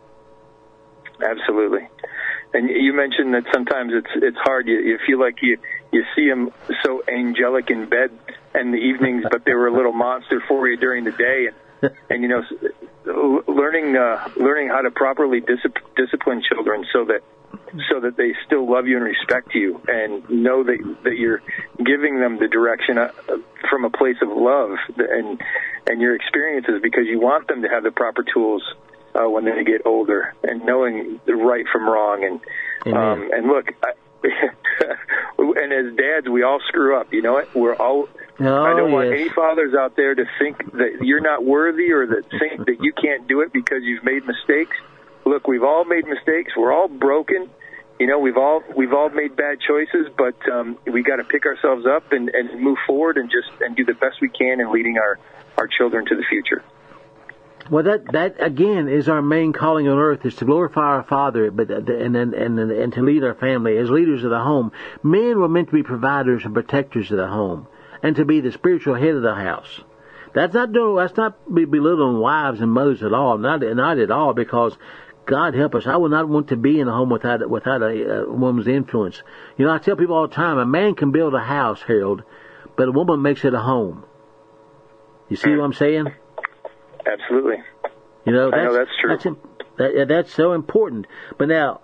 S5: Absolutely. And you mentioned that sometimes it's it's hard. You, you feel like you you see them so angelic in bed in the evenings, but they were a little monster for you during the day. And, and you know, learning uh, learning how to properly discipline, discipline children so that. so that they still love you and respect you and know that that you're giving them the direction uh, from a place of love and and your experiences, because you want them to have the proper tools uh, when they get older, and knowing the right from wrong. And um, and look, I, and as dads, we all screw up. You know what? We're all.
S4: Oh,
S5: I don't
S4: yes.
S5: want any fathers out there to think that you're not worthy or that think that you can't do it because you've made mistakes. Look, we've all made mistakes. We're all broken. You know, we've all we've all made bad choices, but um, we got to pick ourselves up and, and move forward and just and do the best we can in leading our, our children to the future.
S4: Well, that that again is our main calling on earth, is to glorify our Father, but and and and, and to lead our family as leaders of the home. Men were meant to be providers and protectors of the home, and to be the spiritual head of the house. That's not doing, that's not be belittling wives and mothers at all, not not at all, because God help us, I would not want to be in a home without without a, a woman's influence. You know, I tell people all the time, a man can build a house, Harold, but a woman makes it a home. You see what I'm saying?
S5: Absolutely.
S4: You know, that's,
S5: I know that's true.
S4: That's, that, that's so important. But now,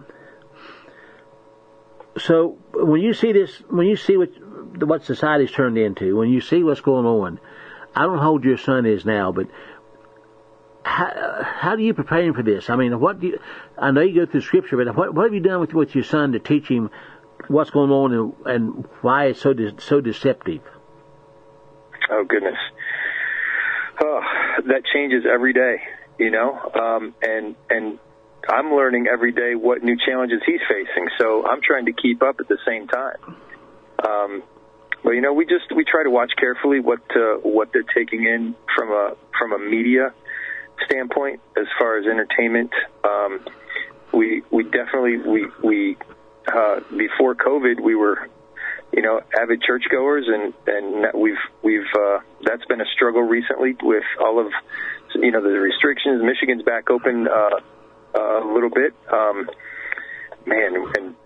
S4: so when you see this, when you see what what society's turned into, when you see what's going on, I don't know how old your son is now, but how, how do you prepare him for this? I mean, what do you, I know you go through Scripture, but what, what have you done with with your son to teach him what's going on and, and why it's so de- so deceptive?
S5: Oh, goodness. Oh, that changes every day, you know, um, and and I'm learning every day what new challenges he's facing, so I'm trying to keep up at the same time. Um, but you know, we just we try to watch carefully what uh, what they're taking in from a from a media standpoint as far as entertainment. Um, we we definitely we we uh, before COVID we were, you know, avid churchgoers, and and we've we've uh, that's been a struggle recently with all of, you know, the restrictions. Michigan's back open uh, a little bit, um, man, and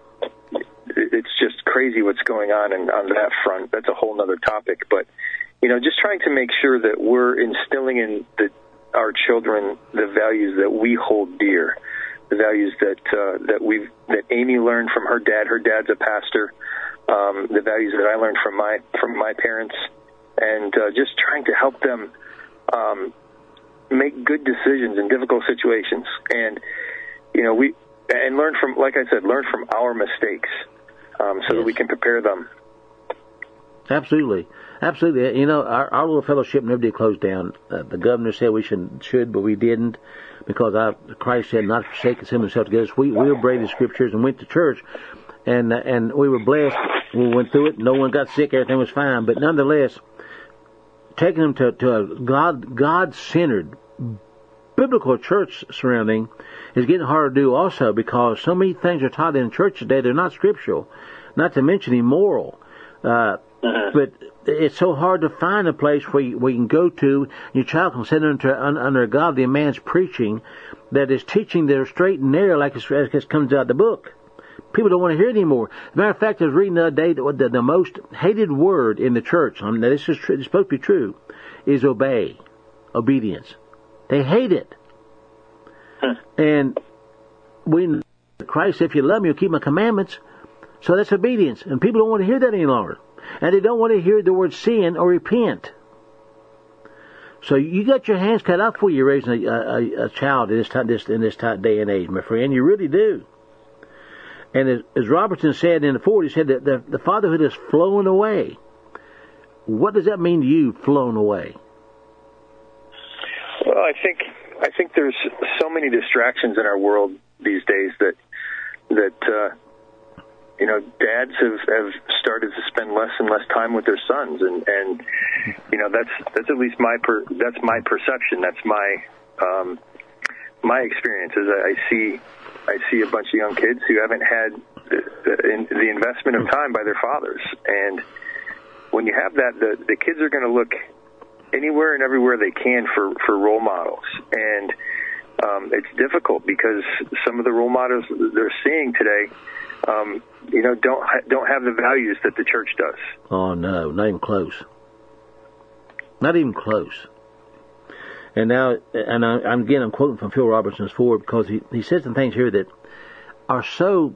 S5: it's just crazy what's going on and on that front. That's a whole nother topic, but you know, just trying to make sure that we're instilling in the, our children the values that we hold dear, the values that uh, that we that Amy learned from her dad. Her dad's a pastor. Um, the values that I learned from my from my parents, and uh, just trying to help them um, make good decisions in difficult situations, and you know we and learn from, like I said, learn from our mistakes, um, so yes. that we can prepare them.
S4: Absolutely, absolutely. You know, our, our little fellowship never did close down. Uh, the governor said we should, should, but we didn't, because I, Christ said not to forsake us himself together. So we we obeyed the Scriptures and went to church. And uh, and we were blessed. We went through it. No one got sick. Everything was fine. But nonetheless, taking them to, to a God God-centered biblical church surrounding is getting harder to do also, because so many things are taught in church today, they're not scriptural, not to mention immoral. Uh, but it's so hard to find a place where you, where you can go to, your child can sit under, under a godly man's preaching that is teaching their straight and narrow like it's, as it comes out of the book. People don't want to hear it anymore. As a matter of fact, I was reading the other day that the, the most hated word in the church, I mean, this is true, it's supposed to be true, is obey, obedience. They hate it. Huh. And we, Christ said, if you love me, you'll keep my commandments. So that's obedience. And people don't want to hear that any longer. And they don't want to hear the word sin or repent. So you got your hands cut off for you raising a, a, a child in this, time, this, in this time, day and age, my friend. You really do. And as, as Robertson said in the forties, he said that the, the fatherhood is flowing away. What does that mean to you, flown away?
S5: Well, I think I think there's so many distractions in our world these days that that uh, you know, dads have, have started to spend less and less time with their sons, and, and you know that's that's at least my per, that's my perception. That's my um, my experience. Is I, I see. I see a bunch of young kids who haven't had the, the, the investment of time by their fathers. And when you have that, the, the kids are going to look anywhere and everywhere they can for, for role models. And um, it's difficult because some of the role models they're seeing today, um, you know, don't don't have the values that the church does.
S4: Oh, no, not even close. Not even close. And now, and I, I'm, again, I'm quoting from Phil Robertson's forward, because he, he says some things here that are so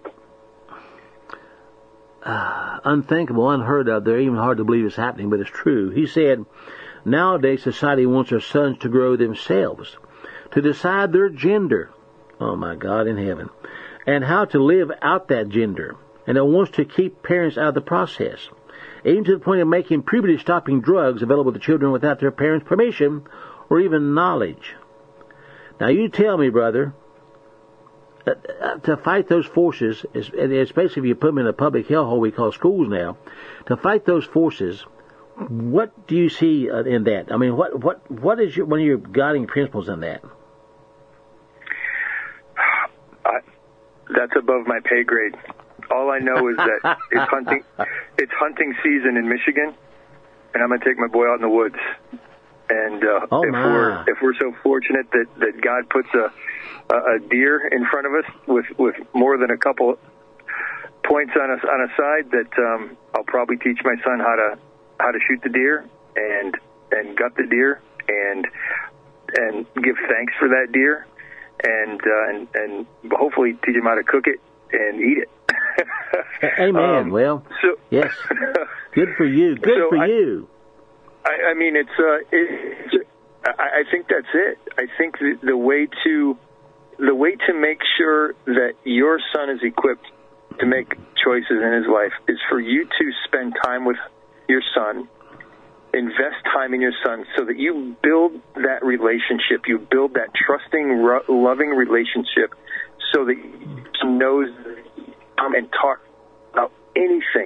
S4: uh, unthinkable, unheard of, they're even hard to believe it's happening, but it's true. He said, nowadays society wants our sons to grow themselves, to decide their gender. Oh, my God in heaven. And how to live out that gender. And it wants to keep parents out of the process, even to the point of making puberty-stopping drugs available to children without their parents' permission or even knowledge. Now, you tell me, brother, uh, to fight those forces, especially if you put them in a public hellhole we call schools now, to fight those forces, what do you see uh, in that? I mean, what what what is your, one of your guiding principles in that?
S5: I, that's above my pay grade. All I know is that it's hunting it's hunting season in Michigan, and I'm going to take my boy out in the woods. And uh,
S4: oh,
S5: if
S4: my.
S5: we're if we're so fortunate that, that God puts a, a a deer in front of us with, with more than a couple points on a on a side, that um, I'll probably teach my son how to how to shoot the deer and and gut the deer and and give thanks for that deer and uh, and and hopefully teach him how to cook it and eat it.
S4: Amen.
S5: Um,
S4: well,
S5: so,
S4: yes. Good for you. Good
S5: so
S4: for
S5: I,
S4: you.
S5: I, I mean, it's. Uh, it, I, I think that's it. I think the, the way to the way to make sure that your son is equipped to make choices in his life is for you to spend time with your son, invest time in your son, so that you build that relationship. You build that trusting, ro- loving relationship, so that he knows um, and talk about anything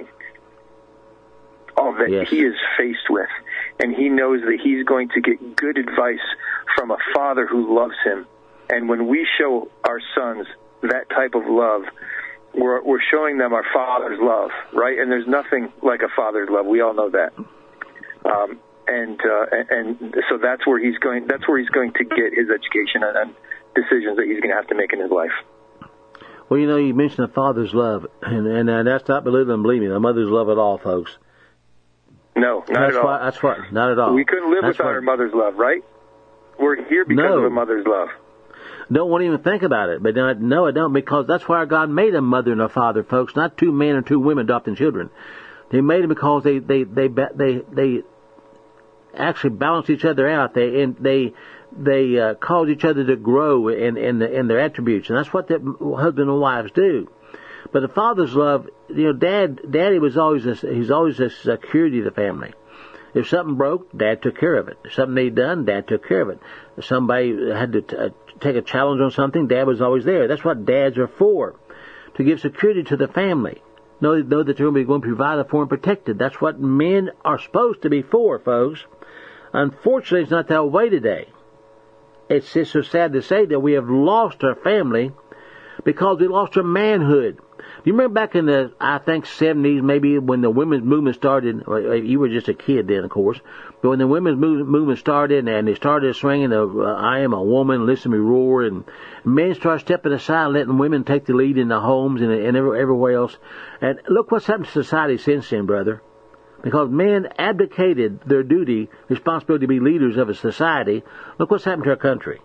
S5: all that
S4: yes.
S5: he is faced with. And he knows that he's going to get good advice from a father who loves him. And when we show our sons that type of love, we're, we're showing them our father's love, right? And there's nothing like a father's love. We all know that. Um, and uh, and so that's where he's going. That's where he's going to get his education and, and decisions that he's going to have to make in his life.
S4: Well, you know, you mentioned the father's love, and, and uh, that's not believing, believe me, the mother's love at all, folks.
S5: No, not
S4: that's
S5: at all.
S4: Why, that's why, not at all.
S5: We couldn't live
S4: that's
S5: without
S4: why.
S5: our mother's love, right? We're here because
S4: no.
S5: of a mother's love.
S4: Don't want to even think about it, but uh, no, I don't, because that's why God made a mother and a father, folks, not two men or two women adopting children. He made them because they they they they they actually balance each other out. They and they they uh, cause each other to grow in in, the, in their attributes, and that's what the husband and wives do. But the father's love, you know, dad, daddy was always a, he's always a security of the family. If something broke, Dad took care of it. If something needed done, Dad took care of it. If somebody had to t- uh, take a challenge on something, Dad was always there. That's what dads are for, to give security to the family. Know, know that they're going to be going to provide for and protected. That's what men are supposed to be for, folks. Unfortunately, it's not that way today. It's just so sad to say that we have lost our family because we lost our manhood. You remember back in the, I think, seventies, maybe when the women's movement started, or you were just a kid then, of course, but when the women's movement started and they started swinging the, uh, I am a woman, listen to me roar, and men started stepping aside, letting women take the lead in the homes and, and everywhere else. And look what's happened to society since then, brother. Because men abdicated their duty, responsibility to be leaders of a society. Look what's happened to our country.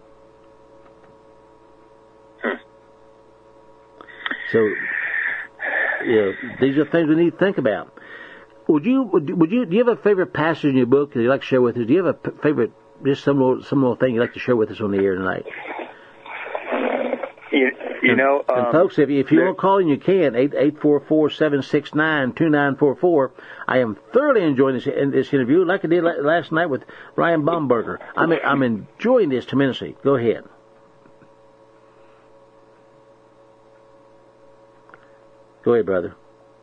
S5: Hmm.
S4: So, yeah, these are things we need to think about. Would you, would, would you, do you have a favorite passage in your book that you'd like to share with us? Do you have a favorite, just some little, some little thing you'd like to share with us on the air tonight?
S5: You, you
S4: and,
S5: know, um,
S4: and folks, if you, if you want to call in, you can, eight eight four four, seven six nine, two nine four four. I am thoroughly enjoying this, this interview, like I did last night with Ryan Baumberger. I'm, I'm enjoying this tremendously. Go ahead. Go ahead, brother.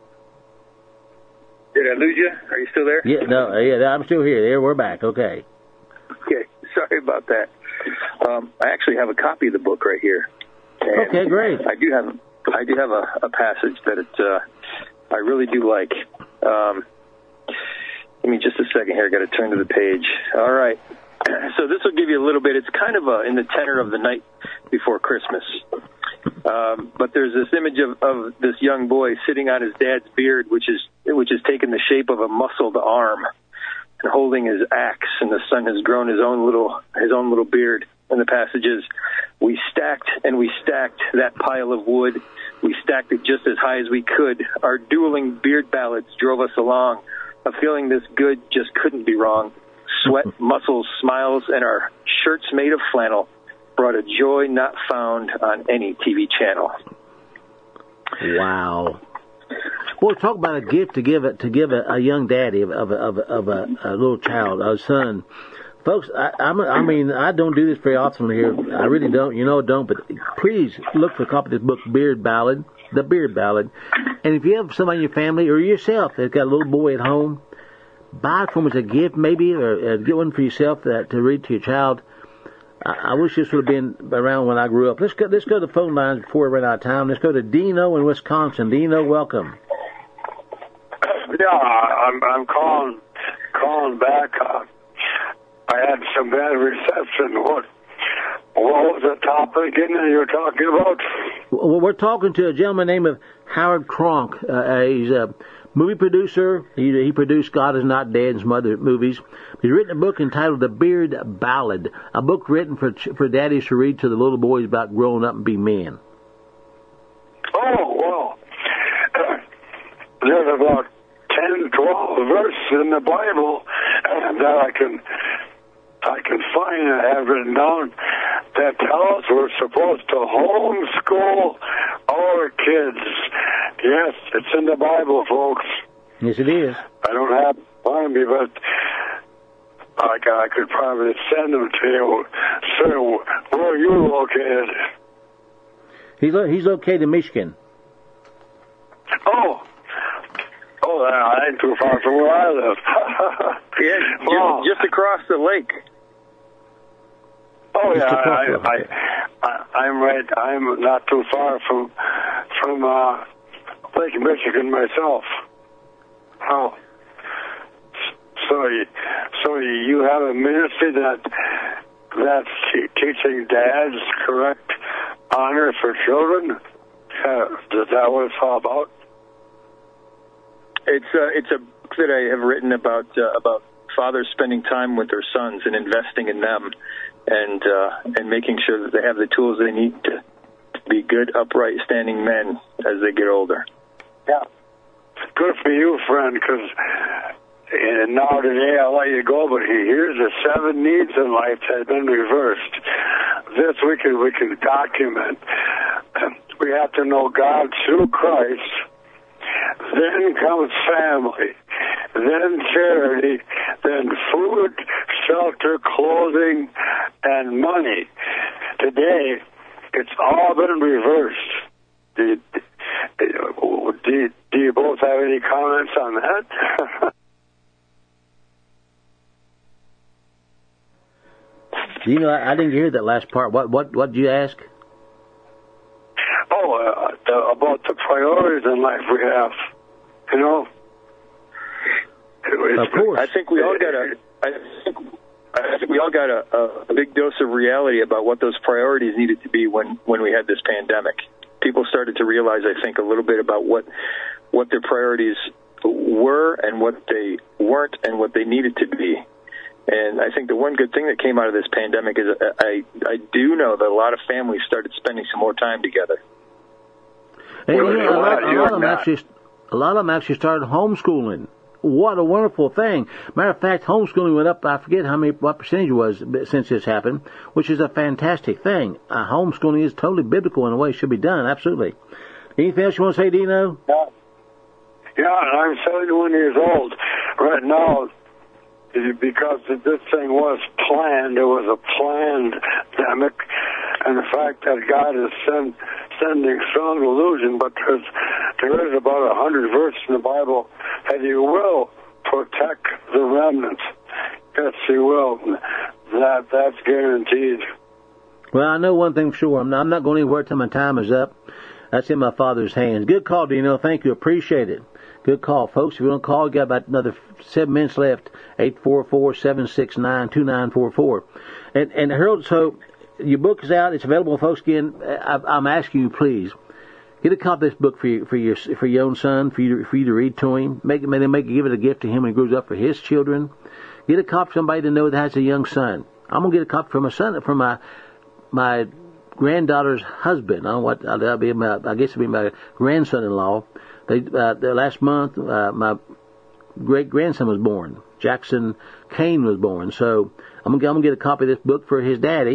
S5: Did I lose you? Are you still there?
S4: Yeah, no, yeah, I'm still here. There, we're back. Okay.
S5: Okay, sorry about that. Um, I actually have a copy of the book right here. And
S4: okay, great.
S5: I do have, I do have a, a passage that it, uh, I really do like. Um, give me just a second here. I got to turn to the page. All right. So this will give you a little bit. It's kind of a, in the tenor of the night before Christmas. Um, but there's this image of, of this young boy sitting on his dad's beard, which is which has taken the shape of a muscled arm, and holding his axe. And the son has grown his own little his own little beard. And the passage is, we stacked and we stacked that pile of wood. We stacked it just as high as we could. Our dueling beard ballads drove us along. A feeling this good just couldn't be wrong. Sweat, muscles, smiles, and our shirts made of flannel brought a joy not found on any T V channel.
S4: Wow. Well, talk about a gift to give it to give a, a young daddy of of, of, of a, a little child, a son. Folks, I, I'm, I mean, I don't do this very often here. I really don't. You know, I don't. But please look for a copy of this book, Beard Ballad, The Beard Ballad. And if you have somebody in your family or yourself that's got a little boy at home, buy it from as a gift, maybe, or uh, get one for yourself that, to read to your child. I, I wish this would have been around when I grew up. Let's go. Let's go to the phone lines before we run out of time. Let's go to Dino in Wisconsin. Dino, welcome.
S10: Yeah, I'm I'm calling calling back. Uh, I had some bad reception. What what was the topic again that you were talking about?
S4: Well, we're talking to a gentleman named Howard Cronk. Uh, he's a movie producer. He, he produced God Is Not Dead and some other movies. He's written a book entitled The Beard Ballad, a book written for for daddies to read to the little boys about growing up and being men.
S10: Oh, well, uh, there's about ten, twelve verses in the Bible that I can I can find and have written down that tell us we're supposed to homeschool our kids. Yes, it's in the Bible, folks.
S4: Yes, it is.
S10: I don't have it behind me, but I, I could probably send them to you. Sir, where are you located?
S4: He's, he's located in Michigan.
S10: Oh. Oh, I ain't too far from where I live.
S5: Yeah,
S10: oh.
S5: just, just across the lake.
S10: Oh yeah, I, I, I, I'm right. I'm not too far from from uh, Lake Michigan myself. Oh, so you, so you have a ministry that that's teaching dads correct honor for children. Uh, is that what it's all about?
S5: It's uh, it's a book that I have written about uh, about fathers spending time with their sons and investing in them, and uh, and making sure that they have the tools they need to, to be good, upright, standing men as they get older.
S10: Yeah, good for you, friend. Because and now today I'll let you go, but here's the seven needs in life that have been reversed. This we can we can document. We have to know God through Christ. Then comes family, then charity, then food, shelter, clothing, and money. Today, it's all been reversed. Do you, do you, do you both have any comments on that?
S4: You know, I, I didn't hear that last part. What what what did you ask?
S10: Oh, uh, the, about the priorities in life we have. You know.
S4: Of course.
S5: I think we all got a. I think, I think we all got a, a big dose of reality about what those priorities needed to be when, when we had this pandemic. People started to realize, I think, a little bit about what what their priorities were and what they weren't and what they needed to be. And I think the one good thing that came out of this pandemic is I I do know that a lot of families started spending some more time together.
S4: And you know, a, lot, a, lot of them actually, a lot of them actually started homeschooling. What a wonderful thing. Matter of fact, homeschooling went up, I forget how many, what percentage it was since this happened, which is a fantastic thing. Uh, homeschooling is totally biblical in a way it should be done, absolutely. Anything else you want to say, Dino?
S10: Yeah, yeah, I'm seventy-one years old right now. Because this thing was planned, it was a planned pandemic, and the fact that God is send, sending strong delusion, but there's, there is about a hundred verses in the Bible that He will protect the remnant. Yes, He will. That that's guaranteed.
S4: Well, I know one thing for sure. I'm not, I'm not going anywhere till my time is up. That's in my Father's hands. Good call, Dino. Thank you. Appreciate it. Good call, folks. If you want to call, you got about another seven minutes left. eight four four, seven six nine, two nine four four. And, and Harold, so your book is out. It's available, folks. Again, I, I'm asking you, please, get a copy of this book for you, for your for your own son, for you to, for you to read to him. Make, make, make give it a gift to him when he grows up for his children. Get a copy for somebody to know that has a young son. I'm gonna get a copy for my son, for my my granddaughter's husband. I don't know what that'll be. My, I guess it'll be my grandson-in-law. They, uh, the last month, uh, my great-grandson was born. Jackson Kane was born. So I'm going to get a copy of this book for his daddy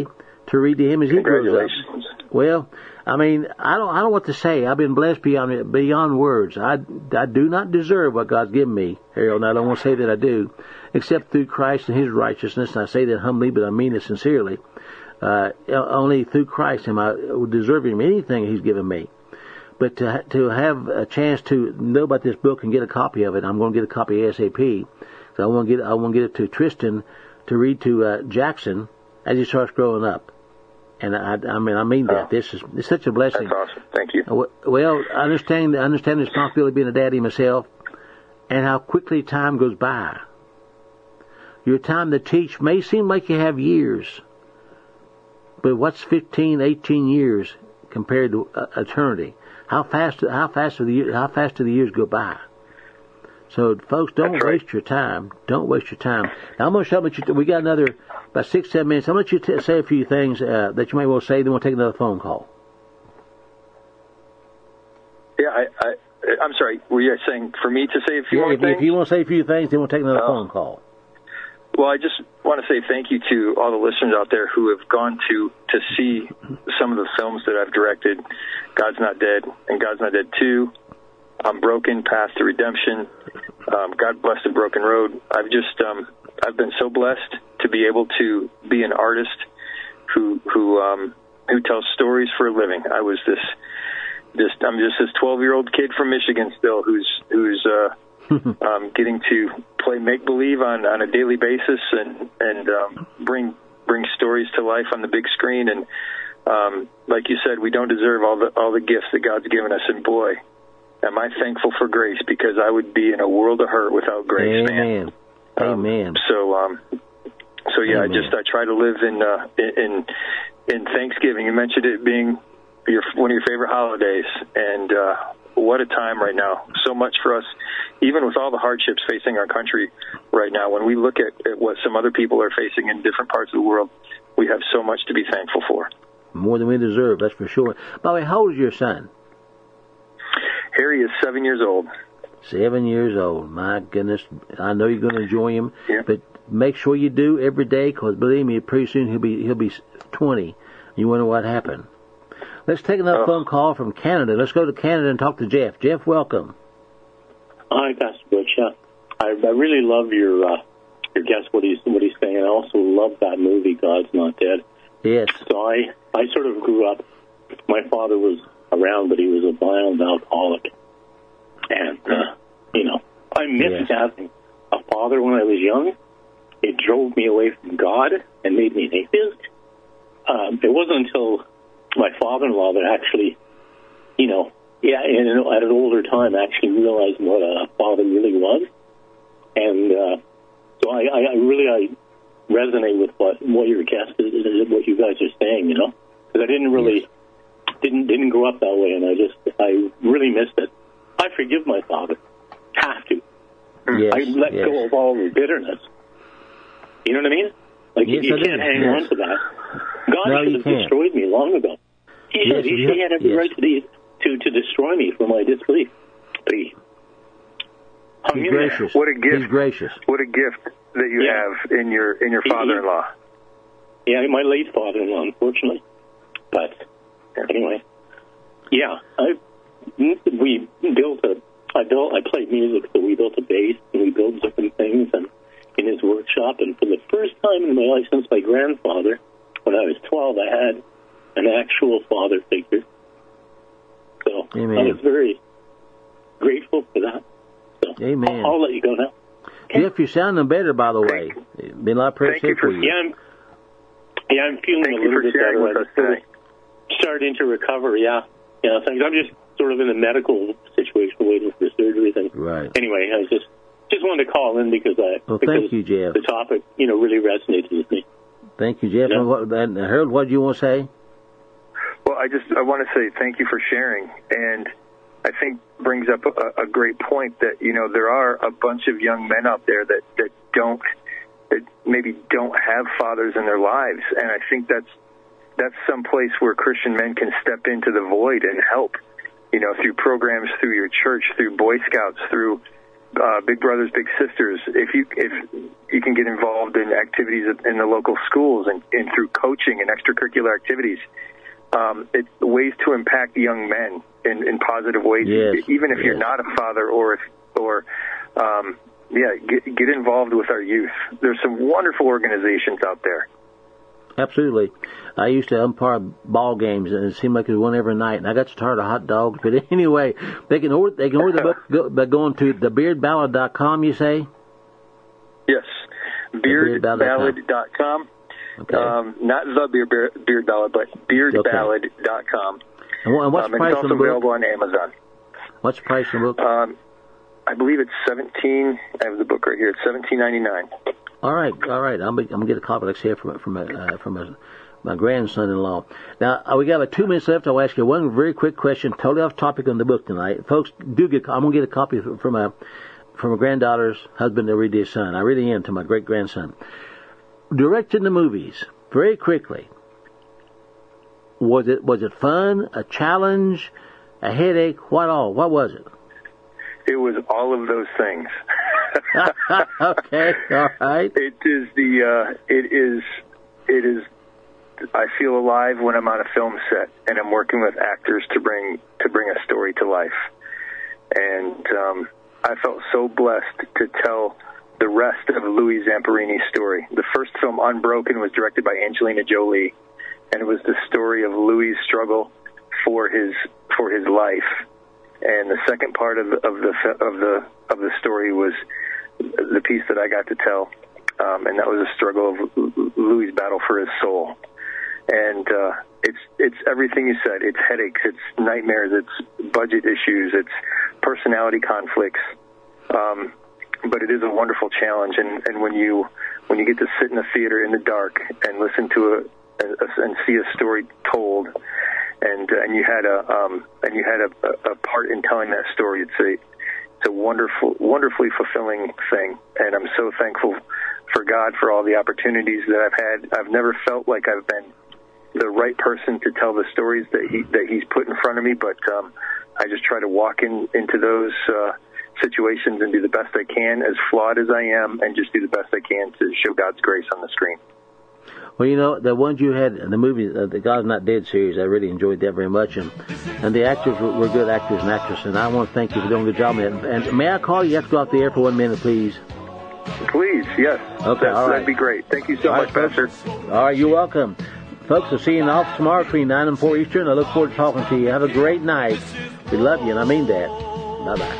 S4: to read to him as he grows
S5: Congratulations.
S4: up. Well, I mean, I don't, I don't know what to say. I've been blessed beyond beyond words. I, I do not deserve what God's given me, Harold, and I don't want to say that I do, except through Christ and His righteousness. And I say that humbly, but I mean it sincerely. Uh, only through Christ am I deserving of anything He's given me. But to to have a chance to know about this book and get a copy of it, I'm going to get a copy ASAP. So I want to get I want to get it to Tristan to read to uh, Jackson as he starts growing up. And I, I mean, I mean that. Oh, this is it's such a blessing.
S5: That's awesome. Thank you.
S4: Well, I understand, I understand the responsibility of being a daddy myself, and how quickly time goes by. Your time to teach may seem like you have years, but what's fifteen, eighteen years compared to uh, eternity? How fast? How fast do the how fast do the years go by? So, folks, don't
S5: That's right.
S4: waste your time. Don't waste your time. Now, I'm going to show you. We got another about six, seven minutes. I'm going to let you t- say a few things uh, that you may well say. Then we'll take another phone call.
S5: Yeah, I, I, I'm sorry. Were you saying for me to say a few
S4: yeah,
S5: more
S4: if,
S5: things?
S4: if you want to say a few things, then we'll take another
S5: oh.
S4: phone call.
S5: Well, I just want to say thank you to all the listeners out there who have gone to to see some of the films that I've directed. God's Not Dead and God's Not Dead two. I'm Broken, Path to Redemption. Um, God Bless the Broken Road. I've just, um, I've been so blessed to be able to be an artist who, who, um, who tells stories for a living. I was this, just, I'm just this twelve-year-old kid from Michigan still, who's, who's, uh, um, getting to play make-believe on, on a daily basis and, and, um, bring, bring stories to life on the big screen. And, um, like you said, we don't deserve all the, all the gifts that God's given us. And boy, am I thankful for grace, because I would be in a world of hurt without grace,
S4: Amen.
S5: man.
S4: Amen.
S5: Um, so, um, so yeah,
S4: Amen.
S5: I just I try to live in uh, in in Thanksgiving. You mentioned it being your one of your favorite holidays, and uh, what a time right now. So much for us, even with all the hardships facing our country right now. When we look at, at what some other people are facing in different parts of the world, we have so much to be thankful for.
S4: More than we deserve, that's for sure. By the way, how old is your son?
S5: Harry is seven years old.
S4: Seven years old. My goodness. I know you're going to enjoy him,
S5: yeah.
S4: but make sure you do every day, because believe me, pretty soon he'll be he'll be twenty. You wonder what happened. Let's take another oh. phone call from Canada. Let's go to Canada and talk to Jeff. Jeff, welcome.
S11: Hi, Pastor Butch. Uh, I, I really love your uh, your guest, what he's what he's saying. I also love that movie, God's Not Dead.
S4: Yes.
S11: So I I sort of grew up. My father was around, but he was a violent alcoholic. And, uh, you know, I missed yes. having a father when I was young. It drove me away from God and made me an atheist. Um, it wasn't until my father-in-law that actually, you know, yeah, in, at an older time, actually realized what a father really was. And uh, so I, I, I really I resonate with what, what your guest is, what you guys are saying, you know, because I didn't really... Yes. Didn't didn't grow up that way, and I just I really missed it. I forgive my father, have to.
S4: Yes,
S11: I let
S4: yes.
S11: go of all the bitterness. You know what I mean? Like
S4: yes,
S11: you
S4: I
S11: can't
S4: do.
S11: hang
S4: yes.
S11: on to that. God
S4: no,
S11: should have
S4: can't.
S11: destroyed me long ago. He,
S4: yes,
S11: he,
S4: you
S11: he had every
S4: yes.
S11: right to, to to destroy me for my disbelief. But he hung
S4: He's
S11: in
S4: gracious.
S11: there.
S5: What a gift!
S4: He's gracious.
S5: What a gift that you
S11: yeah.
S5: have in your in your father-in-law.
S11: Yeah, my late father-in-law, unfortunately. But anyway. Yeah, I we built a. I built. I played music, so we built a bass and we built different things, and in his workshop. And for the first time in my life since my grandfather, when I was twelve, I had an actual father figure. So
S4: Amen.
S11: I was very grateful for that. So
S4: Amen.
S11: I'll, I'll let you go now. Okay.
S4: Jeff, you're sounding better, by the way. Been a lot of prayer
S5: Thank you
S4: for
S5: for
S4: you.
S11: Yeah, I'm, yeah, I'm feeling
S5: Thank
S11: a
S5: you
S11: little
S5: for
S11: bit
S5: sharing
S11: better.
S5: with us
S11: I'm
S5: today.
S11: starting to recover. Yeah, yeah. Thanks. I'm just sort of in a medical situation, waiting for surgery. Thing.
S4: Right.
S11: Anyway, I just just wanted to call in because I
S4: Well,
S11: because
S4: thank you, Jeff.
S11: the topic, you know, really resonated with me.
S4: Thank you, Jeff.
S11: Yeah.
S4: And, what, and Harold, what do you want to say?
S5: Well, I just I want to say thank you for sharing, and I think brings up a, a great point that, you know, there are a bunch of young men out there that, that don't, that maybe don't have fathers in their lives, and I think that's that's some place where Christian men can step into the void and help, you know, through programs, through your church, through Boy Scouts, through uh, Big Brothers Big Sisters. If you if you can get involved in activities in the local schools and, and through coaching and extracurricular activities, um, it's ways to impact young men in, in positive ways.
S4: Yes,
S5: even if
S4: yes.
S5: you're not a father or if, or um, yeah, get, get involved with our youth. There's some wonderful organizations out there.
S4: Absolutely. I used to umpire ball games, and it seemed like it was one every night. And I got tired of hot dogs, but anyway, they can order they can order the book go, by going to the beard ballad dot com. You say?
S5: Yes, beard ballad dot com.
S4: Okay.
S5: Um, not the beard beard ballad, but beard ballad dot com.
S4: And, what, and what's
S5: um,
S4: the price
S5: it's
S4: of
S5: also
S4: the book?
S5: available on Amazon.
S4: What's the price of the book?
S5: Um, I believe it's seventeen. I have the book right here. It's seventeen ninety nine.
S4: All right, all right. I'm, I'm gonna get a copy, like I say, from from a, uh, from a, my grandson-in-law. Now uh, we got about two minutes left. I'll ask you one very quick question, totally off topic on the book tonight, folks. Do get. I'm gonna get a copy from a from a granddaughter's husband to read to his son. I really am, to my great grandson. Directing the movies very quickly. Was it was it fun? A challenge? A headache? What all? What was it?
S5: It was all of those things.
S4: Okay, all right.
S5: It is the, uh, it is, it is, I feel alive when I'm on a film set and I'm working with actors to bring, to bring a story to life. And, um, I felt so blessed to tell the rest of Louis Zamperini's story. The first film, Unbroken, was directed by Angelina Jolie, and it was the story of Louis' struggle for his, for his life. And the second part of the, of the, of the, of the story was the piece that I got to tell, um, and that was a struggle of Louis' battle for his soul. And uh, it's it's everything you said. It's headaches, it's nightmares, it's budget issues, it's personality conflicts. Um, but it is a wonderful challenge. And, and when you when you get to sit in a theater in the dark and listen to a, a, a and see a story told, and uh, and you had a um, and you had a, a part in telling that story, it's a It's a wonderful, wonderfully fulfilling thing, and I'm so thankful for God for all the opportunities that I've had. I've never felt like I've been the right person to tell the stories that he that He's put in front of me, but um, I just try to walk in into those uh, situations and do the best I can, as flawed as I am, and just do the best I can to show God's grace on the screen.
S4: Well, you know, the ones you had in the movie, uh, the God's Not Dead series, I really enjoyed that very much. And, and the actors were, were good actors and actresses, and I want to thank you for doing a good job on that. And may I call you? You have to go off the air for one minute, please.
S5: Please, yes.
S4: Okay,
S5: That's,
S4: all right.
S5: That'd be great. Thank you so
S4: all
S5: much,
S4: right,
S5: Pastor.
S4: All right, you're welcome. Folks, I'll see you in the office tomorrow between nine and four Eastern. I look forward to talking to you. Have a great night. We love you, and I mean that. Bye-bye.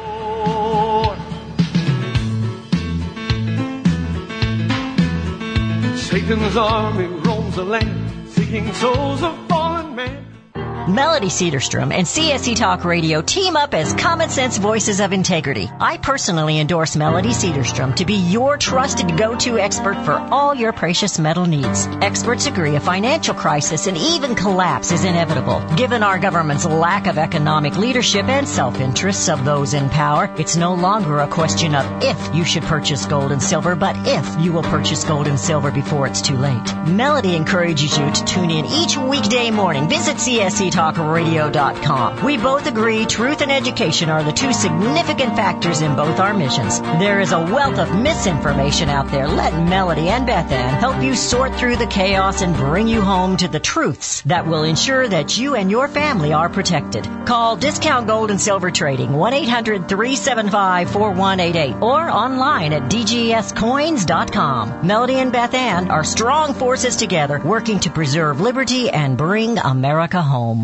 S2: Satan's army roams the land, seeking souls of fallen men.
S12: Melody Cedarstrom and C S C Talk Radio team up as common sense voices of integrity. I personally endorse Melody Cedarstrom to be your trusted go-to expert for all your precious metal needs. Experts agree a financial crisis and even collapse is inevitable. Given our government's lack of economic leadership and self-interests of those in power, it's no longer a question of if you should purchase gold and silver, but if you will purchase gold and silver before it's too late. Melody encourages you to tune in each weekday morning. Visit C S C talk radio dot com. We both agree truth and education are the two significant factors in both our missions. There is a wealth of misinformation out there. Let Melody and Beth Ann help you sort through the chaos and bring you home to the truths that will ensure that you and your family are protected. Call Discount Gold and Silver Trading, one eight hundred three seven five four one eight eight, or online at d g s coins dot com. Melody and Beth Ann are strong forces together working to preserve liberty and bring America home.